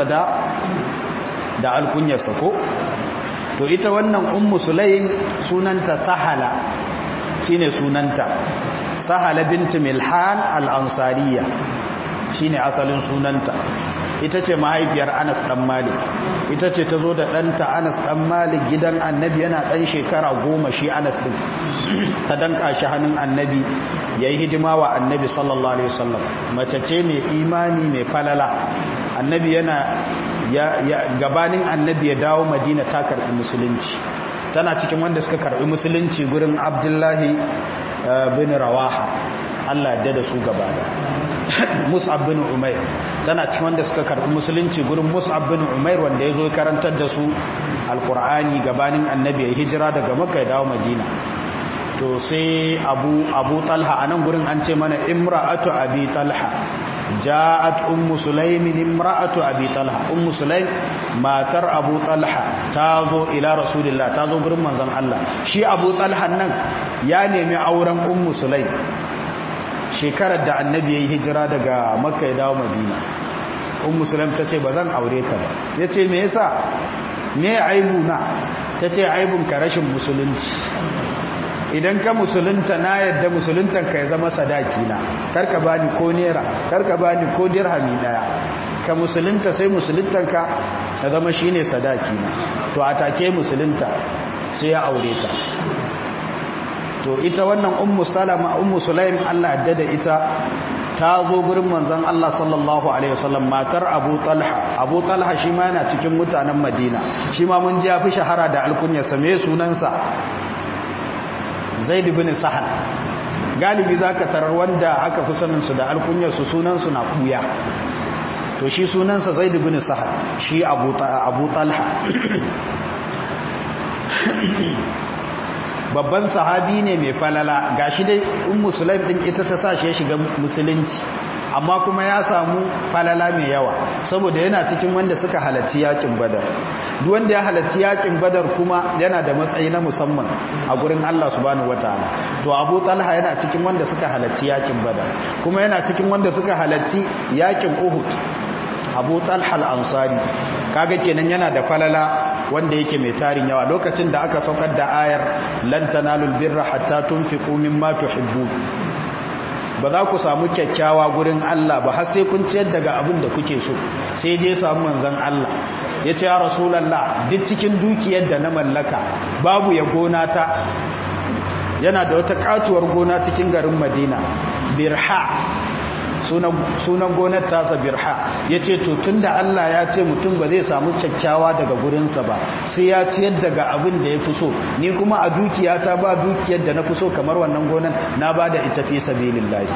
[SPEAKER 1] da alkunyarsa ko to ita wannan ummu sulaim sunanta sahala shine sunanta sahala bint milhan al-ansariya shine asalin sunanta ita ce mahaifiyar Anas dan Malik ita ce ta zo da ɗanta Anas dan Malik gidan annabi yana ɗan shekara 10 shi Anas din ta danka shi hannun annabi yayi hidima wa annabi sallallahu alaihi wasallam mace ce mai imani mai falala annabi yana gabanin annabi ya dawo Madina ta karbi musulunci tana cikin wanda suka karbi musulunci gurin Abdullahi bin Rawaha Allah ya dada su gaba da Mus'ab bin Umair tana cikin wanda suka karbi musulunci gurin Mus'ab bin Umair wanda ya zo karantar da su alqur'ani gabanin annabi ya hijira daga Makka ya dawo Madina to sai Abu Talha anan gurin an ce mana imra'atu Abi Talha ja'at ummu Sulaim imra'atu Abi Talha ummu Sulaim matar Abu Talha tazo ila Rasulillah tazo gurin manzon Allah shi Abu Talha nan ya nemi auren ummu Sulaim shekarar da annabi ya yi hijira daga makka ya dawo madina ummu sulaim ta ce ba zan aure ka ba ya ce me yasa me aibu na ta ce aibun ka rashin musulunci idan ka musulunta na yadda musuluntan ka ya zama sadaki na karka bani ko nera karka bani ko dirhami daya ka musulunta sai musuluntan ka ya zama shine sadaki na to a take musulunta sai ya aure ta to ita wannan ummu sulaim Allah ya dada ita ta zo gurin manzon Allah sallallahu alaihi wasallam matar Abu Talha shi ma yana cikin mutanen Madina shi ma mun ji ya fi shahara da alkunyarsa me sunansa Zaid ibn Sahal galibi zaka tarar wanda aka fi sanin su da alkunyarsu sunan su na kuya to shi sunansa Zaid ibn Sahal shi Abu Talha babban sahabi ne mai falala gashi dai ummu sulaim din ita ta sa shi ya shiga musulunci amma kuma ya samu falala mai yawa saboda yana cikin wanda suka halarci yakin badar duk wanda ya halarci yakin badar kuma yana da matsayi na musamman a gurin Allah subhanahu wataala to Abu Talha yana cikin wanda suka halarci yakin badar kuma yana cikin wanda suka halarci yakin Uhud Abu Talha al-Ansari kaga kenan yana da falala wanda yake mai tarin yawa lokacin da aka saukar da ayar lan tanalul birra hatta tunfiqu mimma tuhibbun ba za ku samu kyakkyawa gurin Allah ba har sai kun ciyar daga abin da kuke so sai dai samu manzon Allah yace ya rasulullah duk cikin dukiyar da na mallaka babu ya gona ta yana da wata katuwar gona cikin garin Madina birha sunan gonar tasa birha ya ce to tun da Allah ya ce mutum ba zai samu kyakkyawa daga gurinsa ba sai ya ciyar daga abin da ya fi so ni kuma a dukiyata ba dukiyar da na fi so kamar wannan gonar na ba da ita fi sabilillahi.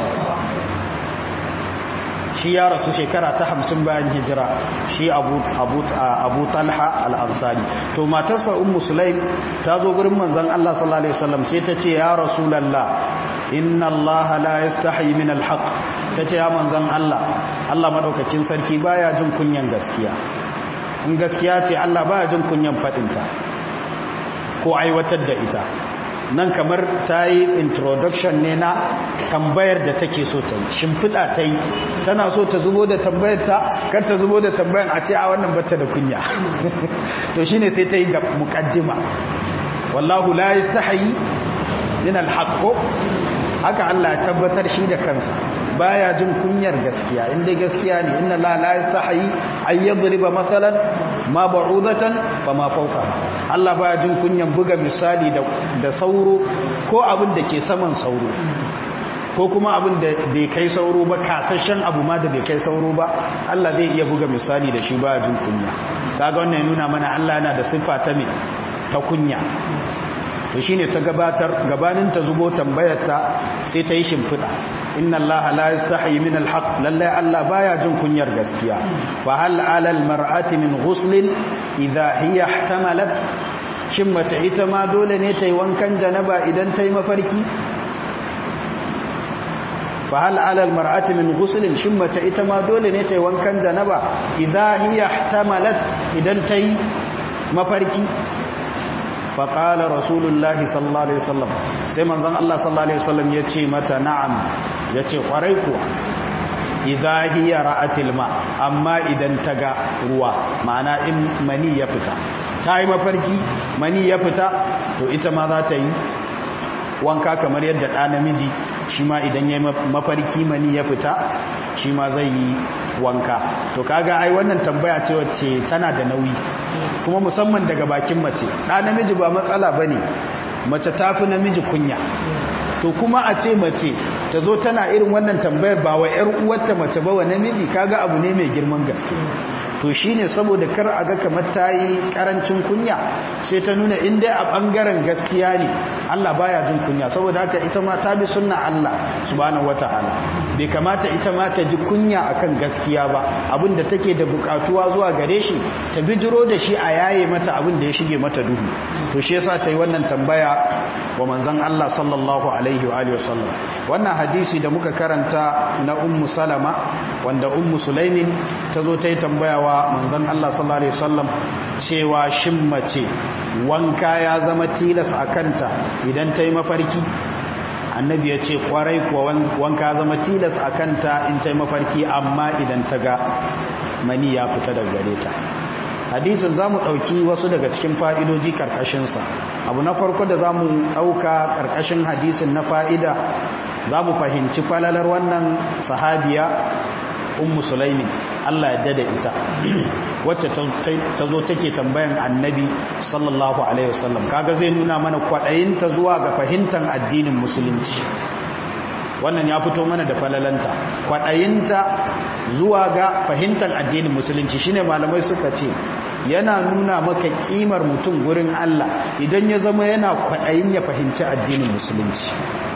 [SPEAKER 1] Shi ya rasu shekara ta 50 bayan hijira, shi abu talha al'ansari. To matarsa Sulaim ta zo gurin manzan Allah sallallahu Alaihi wasallam sai ta ce ya Rasulallah inna Allah la yastahi min alhaq. Ta ce ya manzan Allah maɗaukakin sarki baya jin kunyan gaskiya, in gaskiya ce Allah baya jin kunyan faɗinta ko aiwatar da ita. Nan kamar ta yi introduction ne na tambayar da take so ta yi, shimfiɗa ta yi, tana so ta zubo da tambayar ta, kar ta zubo da tambayar a ce a wannan bata da kunya. To shine sai ta yi ga muqaddima, wallahu la yastahi min alhaq, haka Allah ya tabbatar shi da kansa baya jin kunyar gaskiya, inda gaskiya ne, inna la yastahi ay yadriba mathalan ma ba'udatan fama fawqa. Allah baya jin kunyan buga misali da sauro ko abin da ke saman sauro, ko kuma abin da bai kai sauro ba, kasashen abu ma da bai kai sauro ba, Allah zai iya buga misali da shi baya jin kunya. Kaga wannan ya nuna mana Allah yana da siffa ta me, ta kunya. To shine ta gabanin ta zubo tambayarta sai ta yi shimfiɗa, inna Allah la yastahi min alhaq, lallai Allah baya jin kunyar gaskiya. Fa hal ala almar'ati min ghuslin idha hiya ihtamalat, shin mace ita ma dole ne ta yi wankan janaba idan ta yi mafarki? Fa hal ala almar'ati min ghuslin, shin mace ita ma dole ne ta yi wankan janaba idha hiya ihtamalat, idan ta yi mafarki? faƙala rasulullahi sallallahu alaihi wasallam, sai manzon Allah sallallahu alaihi wasallam ya ce mata na'am, ya ce ƙwarai kuwa, idha hiya ra'atil ma, amma idan ta ga ruwa, ma'ana in mani ya fita, ta yi mafarki mani ya fita, to ita ma za ta yi wanka kamar yadda ɗa namiji shi ma idan ya yi mafarki mani ya fita shi ma zai yi wanka. To kaga ai wannan tambaya ce wacce tana da nauyi, kuma musamman daga bakin mace. Ɗa namiji ba matsala ba ne, mace ta fi namiji kunya. To kuma a ce mace ta zo tana irin wannan tambayar ba wa 'yar uwarta mace ba wa namiji, kaga abu ne mai girman gaske. To shi ne saboda kar a ga kamar ta yi ƙarancin kunya, sai ta nuna inda a ɓangaren gaskiya ne Allah baya jin kunya, saboda haka ita ma ta bi sunna Allah subhanahu wata'ala. Bai kamata ita ma ta ji kunya akan gaskiya ba, abin da take da buƙatuwa zuwa gare shi ta bijiro da shi a yaye mata abin da ya shige mata duhu. To shi yasa ta yi wannan tambaya wa manzon Allah sallallahu alaihi wa alihi wasallam. Wannan hadisi da muka karanta na Ummu Salama, wanda Ummu Sulaimin ta zo ta yi tambaya wa manzon Allah sallallahu alaihi wasallam cewa shin mace wanka ya zama tilas a kanta idan ta yi mafarki? Annabi ya ce kwarai kuwa wanka zama tilas a kanta in ta yi mafarki, amma idan ta ga mani ya fita daga gare ta. Hadisin za mu ɗauki wasu daga cikin fa'idoji ƙarƙashinsa. Abu na farko da za mu ɗauka ƙarƙashin hadisin na fa'ida, za mu fahimci falalar wannan sahabiya Ummu Sulaimin, Allah ya dada ita, wacce ta zo take tambayan Annabi sallallahu alaihi wasallam. Kaga zai nuna mana kwaɗayinta zuwa ga fahimtar addinin musulunci. Wannan ya fito mana da falalanta, kwaɗayinta zuwa ga fahimtar addinin musulunci. Shine malamai suka ce yana nuna maka kimar mutum gurin Allah idan ya zama yana kwaɗayin ya fahimci addinin musulunci.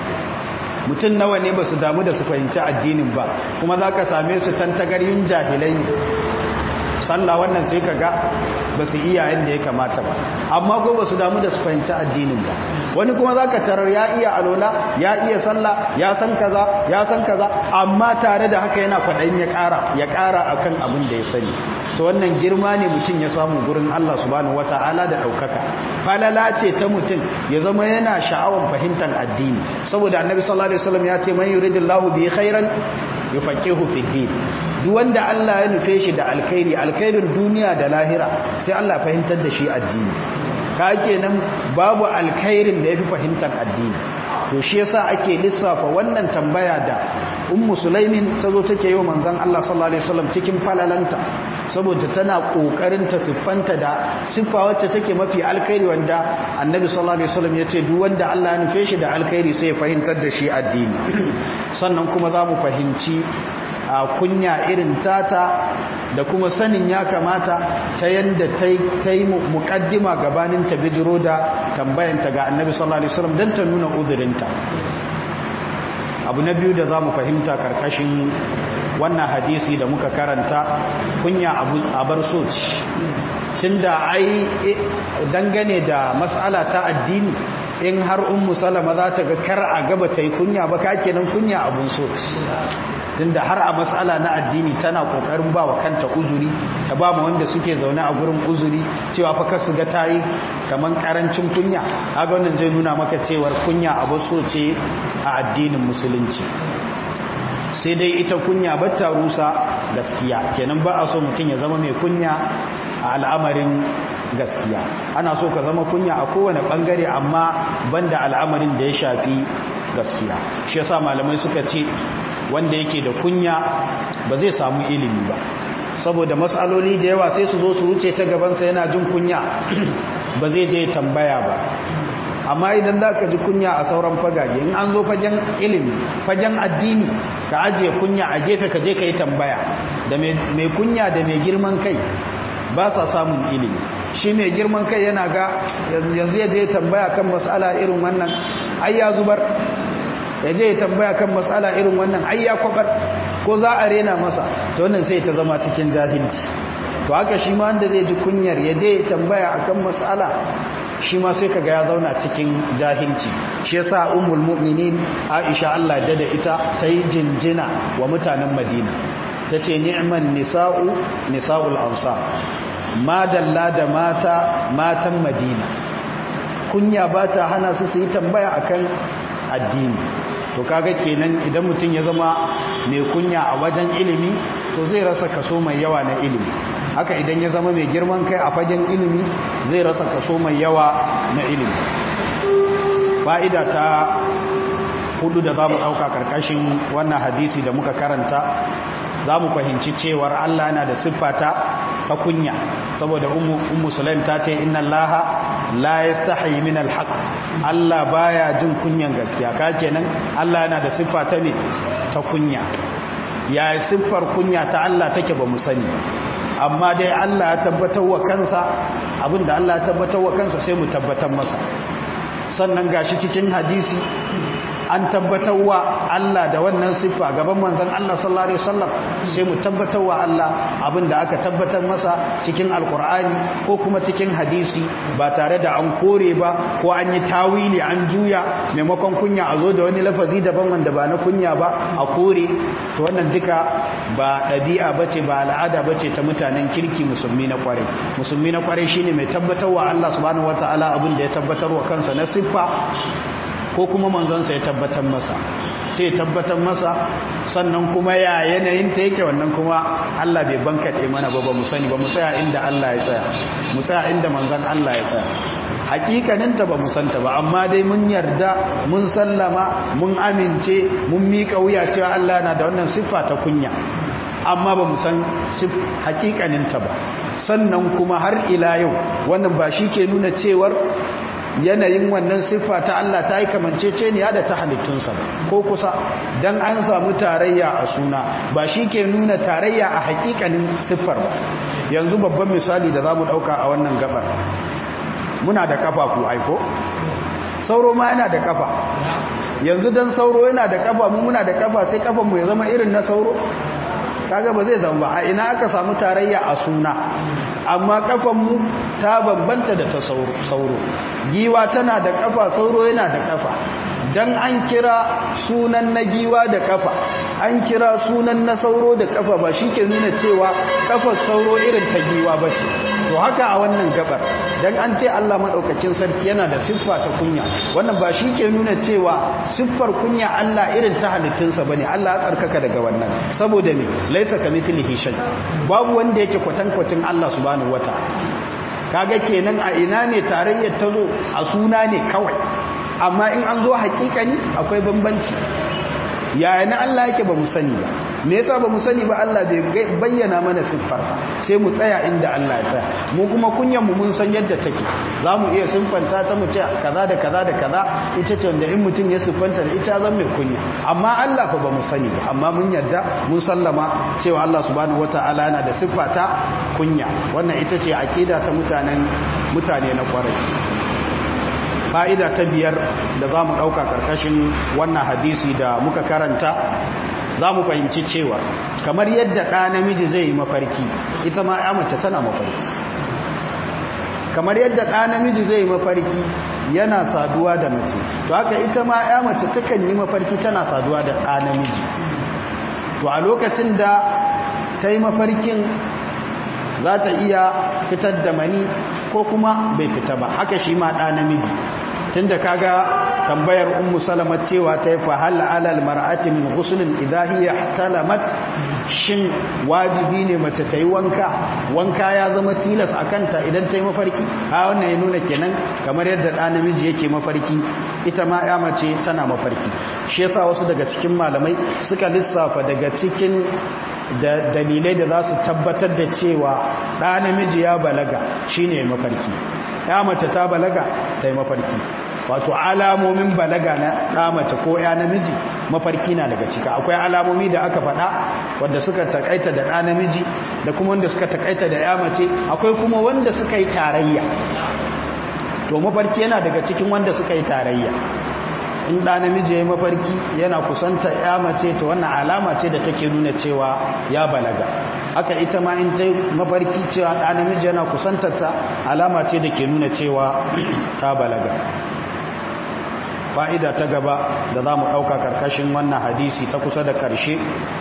[SPEAKER 1] Mutum nawa ne ba su damu da su fahimci addinin ba, kuma za ka same su tantagaryun jahilai ne. Sallah wannan sai ka ga ba su iya yadda ya kamata ba, amma ko ba su damu da su fahimci addinin ba. Wani kuma za ka tarar ya iya alola, ya iya sallah, ya san kaza, amma tare da haka yana kwaɗayin ya ƙara akan abin da ya sani. To wannan girma ne mutum ya samu gurin Allah subhanahu wata'ala da ɗaukaka. Falala ce ta mutum ya zama yana sha'awar fahimtar addini, saboda Annabi sallallahu alaihi wasallam ya ce man yuridillahu bihi khairan yufaqihu fi din. Duk wanda Allah ya nufe shi da alkhairin duniya da lahira, sai Allah fahimtar da shi addini. Ka kenan babu alkhairin da yafi fahimtar addini. To shi yasa ake lissafa wannan tambaya da Ummu Sulaimin tazo take yi wa manzon Allah sallallahu alaihi wasallam cikin falalanta. saboda tana kokarin ta siffanta da siffa wacce take mafi alkhairi wanda annabi sallallahu alaihi wasallam yace duk wanda Allah ya nufe shi da alkhairi sai ya fahimtar da shi addini. Sannan kuma za mu fahimci kunya irin tata da kuma sanin ya kamata ta yanda ta yi muƙaddima gabanin ta bijiro da tambayanta ga annabi sallallahu alaihi wasallam don ta nuna uzurinta. Abu na biyu da za mu fahimta karkashin wannan hadisi da muka karanta, kunya abar soci, tunda ai dangane da mas'ala ta addini in har ummu salama za ta ga kar a gaba ta yi kunya ba ka kenan kunya abun soci, tunda har a matsala na addini tana kokarin ba wa kanta uzuri, ta ba mu wanda suke zaune a gurin uzuri cewa fa kasu ga tayi kaman karancin kunya. Haka wannan zai nuna maka cewar kunya abu so ce a addinin musulunci. Sai dai ita kunya ba ta rusa gaskiya, kenan ba a so mutum ya zama mai kunya a al'amarin gaskiya. Ana so ka zama kunya a kowane bangare amma banda al'amarin da ya shafi gaskiya. Shi yasa malamai suka ce wanda yake da kunya ba zai samu ilimi ba, saboda matsaloli da yawa sai su zo su wuce ta gabansa yana jin kunya ba zai je tambaya ba. Amma idan za ka ji kunya a sauran fagage, in an zo fagen ilimi, fagen addini, ka ajiye kunya a gefe ka je ka yi tambaya. Da mai kunya da mai girman kai ba sa samun ilimi. Shi mai girman kai yana ga yanzu ya je tambaya kan mas'ala irin wannan ai ya zubar, ya je tambaya kan mas'ala irin wannan ai ya kwabar, ko za a rena masa, to wannan sai ta zama cikin jahilci. To haka shi ma wanda zai ji kunyar ya je tambaya akan mas'ala, shi ma sai kaga ya zauna cikin jahilci. Shi yasa ummul mu'minin Aisha Allah da ita ta yi jinjina wa mutanen Madina, tace ni'man nisa'ul ansar, madalla da matan Madina, kunya ba ta hana su yi tambaya akan addini. To kaga kenan idan mutum ya zama mai kunya a wajen ilimi, to zai rasa kaso mai yawa na ilimi. Haka idan ya zama mai girman kai a fagen ilimi, zai rasa kaso mai yawa na ilimi. Fa'ida ta hudu da za mu ɗauka karkashin wannan hadisi da muka karanta, za mu fahimci cewar Allah yana da siffata ta kunya, saboda ummu sulaim ta ce inna allaha la yastahi min alhaq, Allah baya jin kunyan gaskiya. Ka kenan Allah yana da siffa ta ne ta kunya. Ya siffar kunya ta Allah take ba mu sani, amma dai Allah ya tabbatar wa kansa abinda Allah ya tabbatar wa kansa sai mu tabbatar masa. Sannan gashi cikin hadisi an tabbatar wa Allah da wannan siffa gaban manzon Allah sallallahu alaihi wasallam, sai mu tabbatar wa Allah abinda aka tabbatar masa cikin alkur'ani ko kuma cikin hadisi, ba tare da an kore ba ko an yi tawili an juya, maimakon kunya a zo da wani lafazi daban wanda ba na kunya ba a kore. To wannan duka ba ɗabi'a bace, ba al'ada bace ta mutanen kirki musulmi na kwarai. Musulmi na kwarai shine mai tabbatar wa Allah subhanahu wataala abinda ya tabbatar wa kansa na siffa ko kuma manzonsa ya tabbatar masa, sai ya tabbatar masa. Sannan kuma ya yanayin ta yake, wannan kuma Allah bai bankaɗe mana ba mu sani ba, mu tsaya inda Allah ya tsaya, mu tsaya inda manzon Allah ya tsaya. Hakikaninta ba mu santa ba, amma dai mun yarda, mun sallama, mun amince, mun miƙa wuya cewa Allah na da wannan siffa ta kunya, amma ba mu san hakikaninta ba. Sannan kuma har ila yau wannan ba shi ke nuna cewar yanayin wannan siffa ta Allah ta yi kamanceceniya da ta halittunsa ko kusa. Dan an samu tarayya a suna ba shi ke nuna tarayya a hakikanin siffar ba. Yanzu babban misali da za mu ɗauka a wannan gabar, muna da kafa ku aiko, sauro ma yana da kafa. Yanzu dan sauro yana da kafa, mu muna da kafa, sai kafanmu ya zama irin na sauro? Kaga ba zai zama ba. A ina aka samu tarayya a suna, amma kafanmu ta bambanta da ta sauro. Giwa tana da kafa, sauro yana da kafa. Dan an kira sunan na giwa da kafa, an kira sunan na sauro da kafa, ba shi ke nuna cewa kafar sauro irin ta giwa ba ce. To haka a wannan gabar, dan an ce Allah maɗaukakin sarki yana da siffa ta kunya, wannan ba shi ke nuna cewa siffar kunya Allah irin ta halittunsa ba ne. Allah ya tsarkaka daga wannan, saboda me, laisa kamithlihi shay, babu wanda yake kwatankwacin Allah subhanahu wataala. Kaga kenan a ina ne tarayyar ta zo? A suna ne kawai, amma in an zo hakikani akwai bambanci. Yaya na Allah yake ba mu sani ba, me yasa ba mu sani ba Allah bai bayyana mana siffar sai mu tsaya inda Allah ya tsaya mu kuma kunyan mu mun san yadda take zamu iya siffanta ta mu ce kaza da kaza da kaza ita ce wanda in mutum ya siffanta da ita zan mai kunya amma Allah fa ba mu sani ba amma mun yadda mun sallama cewa Allah subhanahu wataala yana da siffata kunya wannan ita ce akida ta mutane na kwarai. Fa'ida ta biyar da za mu ɗauka ƙarƙashin wannan hadisi da muka karanta za mu fahimci cewa kamar yadda ɗa namiji zai yi mafarki ita ma ya mace tana mafarki kamar yadda ɗa namiji zai yi mafarki yana saduwa da mace to haka ita ma ya mace takan yi mafarki tana saduwa da ɗa namiji to a lokacin da ta yi mafarkin za ta iya fitar da mani ko kuma bai fita ba haka shi ma ɗa namiji tunda kaga tambayar ummu salama cewa ta yi fahal alal mar'ati min ghuslin idha hiya talamat shin wajibi ne mace ta yi wanka ya zama tilas a kanta idan ta yi mafarki a wannan ya nuna kenan kamar yadda ɗa namiji yake mafarki ita ma ya mace tana mafarki shi yasa wasu daga cikin malamai suka lissafa daga cikin da dalilai da za su tabbatar da cewa ɗa namiji ya balaga shine mafarki ya mace ta balaga ta yi mafarki wato alamomin balaga na ɗa mace ko ya namiji mafarki na daga cika akwai alamomi da aka faɗa wanda suka takaita da ɗa namiji da kuma wanda suka takaita da ya mace akwai kuma wanda suka yi tarayya to mafarki yana daga cikin wanda suka yi tarayya in ɗa namiji ya yi mafarki yana kusanta ya mace ta wannan alama ce da take nuna cewa ya balaga haka ita ma in ta yi mafarki cewa ɗa namiji yana kusantarta alama ce da ke nuna cewa ta balaga. Fa'ida ta gaba da za mu ɗauka ƙarƙashin wannan hadisi ta kusa da ƙarshe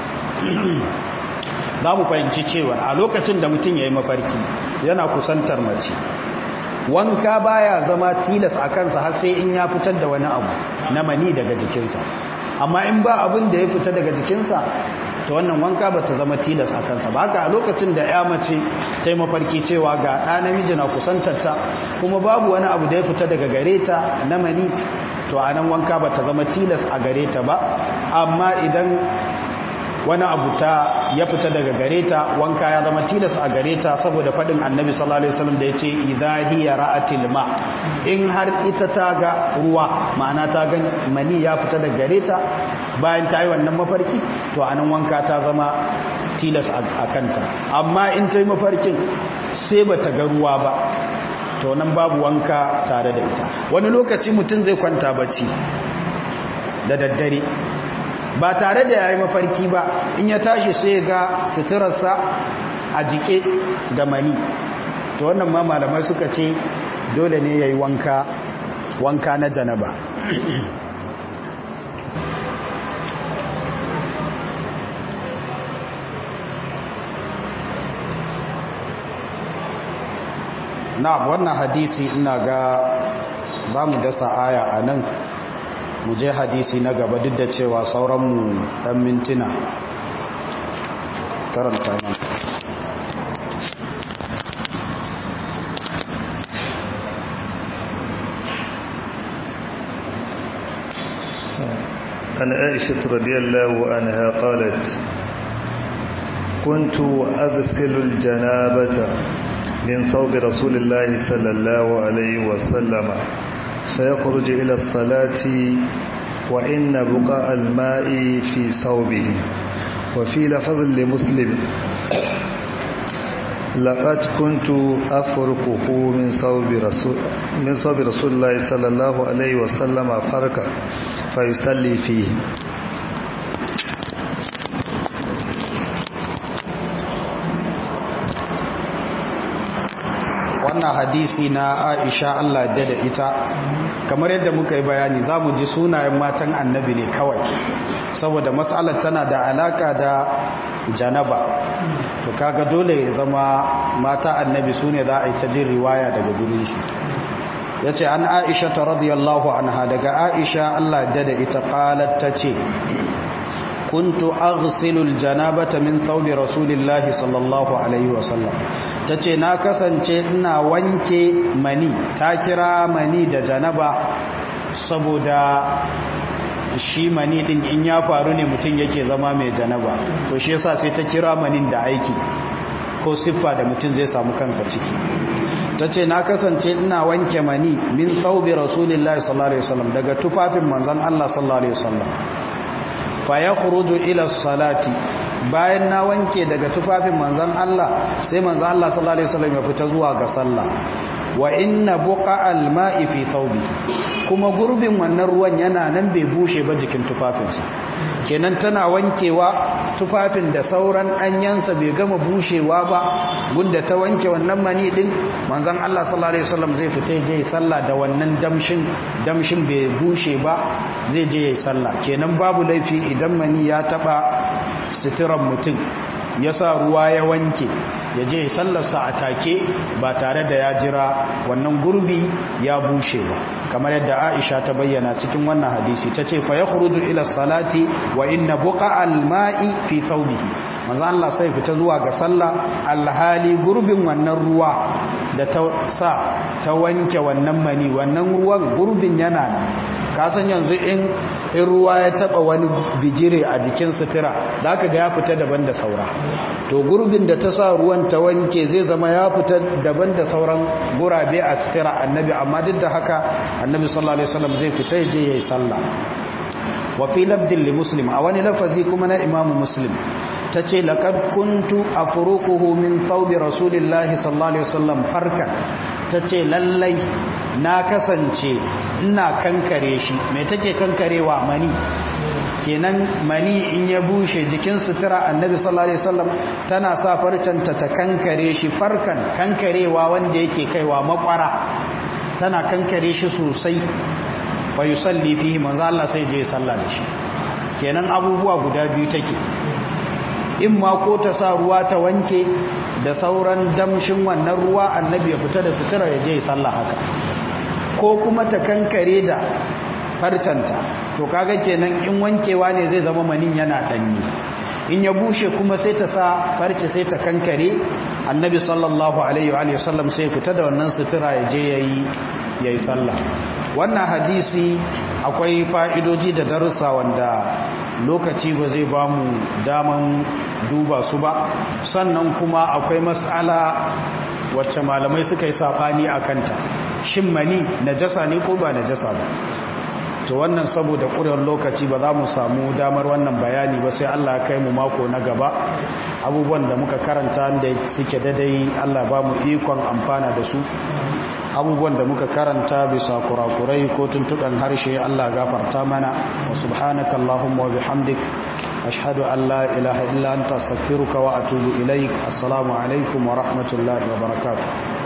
[SPEAKER 1] za mu fahimci cewa a lokacin da mutum ya yi mafarki yana kusantar mace wanka baya zama tilas a kansa har sai in ya fitar da wani abu na mani daga jikinsa amma in ba abin da ya fita daga jikinsa ta wannan wanka ba ta zama tilas a kansa ba haka a lokacin da ya mace ta yi mafarki cewa ga ɗa namiji na kusantarta kuma babu wani abu da ya fita daga gare ta na mani to a nan wanka ba ta zama tilas a gare ta ba amma idan wani abu ya fita daga gareta wanka ya zama tilas a gareta saboda faɗin annabi sallallahu alaihi wasallam da yace idha hiya ra'atil ma in har ita ta ga ruwa ma'ana ta ga mani ya fita daga gareta bayan ta yi wannan mafarki to anan wanka ta zama tilas a kanta amma in ta yi mafarkin sai bata ga ruwa ba to nan babu wanka tare da ita wani lokaci mutum zai kwanta bacci da daddare ba tare da ya yi mafarki ba in ya tashi sai ga suturarsa a jike da mani to wannan ma malamai suka ce dole ne ya yi wanka na janaba na wannan hadisi ina ga za mu dasa aya a nan mu je hadisi na gaba duk da cewa sauranmu ɗan mintuna karanta nan
[SPEAKER 2] عن عائشة رضي الله عنها قالت كنت أغسل الجنابة من ثوب رسول الله صلى الله عليه وسلم فيخرج إلى الصلاة وإن بقاء الماء في ثوبه وفي لفظ لمسلم لقد كنت أفركه من ثوب رسول الله صلى الله عليه وسلم فركا فيصلي فيه.
[SPEAKER 1] wannan hadisi na Aisha Allah da ita kamar yadda muka yi bayani za mu ji sunayen matan annabi ne kawai saboda matsalar tana da alaka da janaba to kaga dole ya zama mata annabi su ne za a yi ta jin riwaya daga gurin su ya ce an Aisha ta radiyallahu anha daga Aisha Allah da ita qalat ta ce kuntu aghsilu aljanabata min thawbi rasulillahi sallallahu alaihi wasallam tace na kasance ina wanke mani ta kira mani da janaba saboda shi mani din in ya faru ne mutum yake zama mai janaba to shi yasa sai ta kira manin da aiki ko siffa da mutum zai samu kansa ciki ta ce na kasance ina wanke mani min thawbi rasulillahi sallallahu alaihi wasallam daga tufafin manzon Allah sallallahu alaihi wasallam fa yakhruju ila salati bayan na wanke daga tufafin manzon Allah sai manzon Allah sallallahu alaihi wasallam ya fita zuwa ga sallah wa inna buqa'al ma'i fi thawbihi kuma gurbin wannan ruwan yana nan bai bushe ba jikin tufafinsa kenan tana wankewa tufafin da sauran danyansa bai gama bushewa ba gunda ta wanke wannan mani din manzon Allah sallallahu alaihi wasallam zai fita je sallah da wannan damshin bai bushe ba zai je yayi sallah kenan babu laifi idan mani ya taba sitiran mutum yasa ruwa ya wanke ya je sallarsa a take ba tare da ya jira wannan gurbi ya bushe ba kamar yadda Aisha ta bayyana cikin wannan hadisi tace fa yakhruju ila salati wa inna buqa'al ma'i fi thawbihi manzo Allah sai fita zuwa ga sallah alhali gurbin wannan ruwa da ta sa ta wanke wannan mani wannan ruwan gurbin yana kasan yanzu in ruwa ya taba wani bigire a jikin sutura zaka ga ya fita daban da saura to gurbin da ta sa ruwan ta wanke zai zama ya fita daban da sauran gurabe a sutura annabi amma duk da haka annabi sallallahu alaihi wasallam zai fita je yayi sallah wa fi labdin li muslim a wani lafazi kuma na imamu muslim tace laqad kuntu afruquhu min thawbi rasulillahi sallallahu alaihi wasallam farkan tace lallai na kasance ina kankare shi me take kankarewa mani kenan mani in ya bushe jikin sutura annabi sallallahu alaihi wasallam tana sa farcanta ta kankare shi farkan kankarewa wanda yake kaiwa makwara tana kankare shi sosai fa yusalli fihi manzo Allah sai je sallah da shi kenan abubuwa guda biyu take in ma ko ta sa ruwa ta wanke da sauran damshin wannan ruwa annabi ya fita da sutura ya je sallah haka ko kuma ta kankare da farcanta to kaga kenan in wankewa ne zai zama manin yana danyi in ya bushe kuma sai ta sa farce sai ta kankare annabi sallallahu alaihi wa sallam sai fita da wannan sutura ya je yayi sallah wannan hadisi akwai fa'idoji da darussa wanda lokaci ba zai ba mu daman duba su ba sannan kuma akwai mas'ala wacce malamai suka yi sabani a kanta shin mani najasa ne ko ba najasa ba to wannan saboda ƙurar lokaci ba za mu samu damar wannan bayani ba sai Allah ya kai mu mako na gaba abubuwan da muka karanta da suke dadai Allah ba mu ikon amfana da su abubuwan da muka karanta bisa kurakurai ko tuntuɓen harshe Allah gafarta mana wa subhanaka Allahumma wa bihamdik ashhadu an la ilaha illa anta astaghfiruka wa atubu ilaik assalamu alaikum wa rahmatullahi wa barakatuh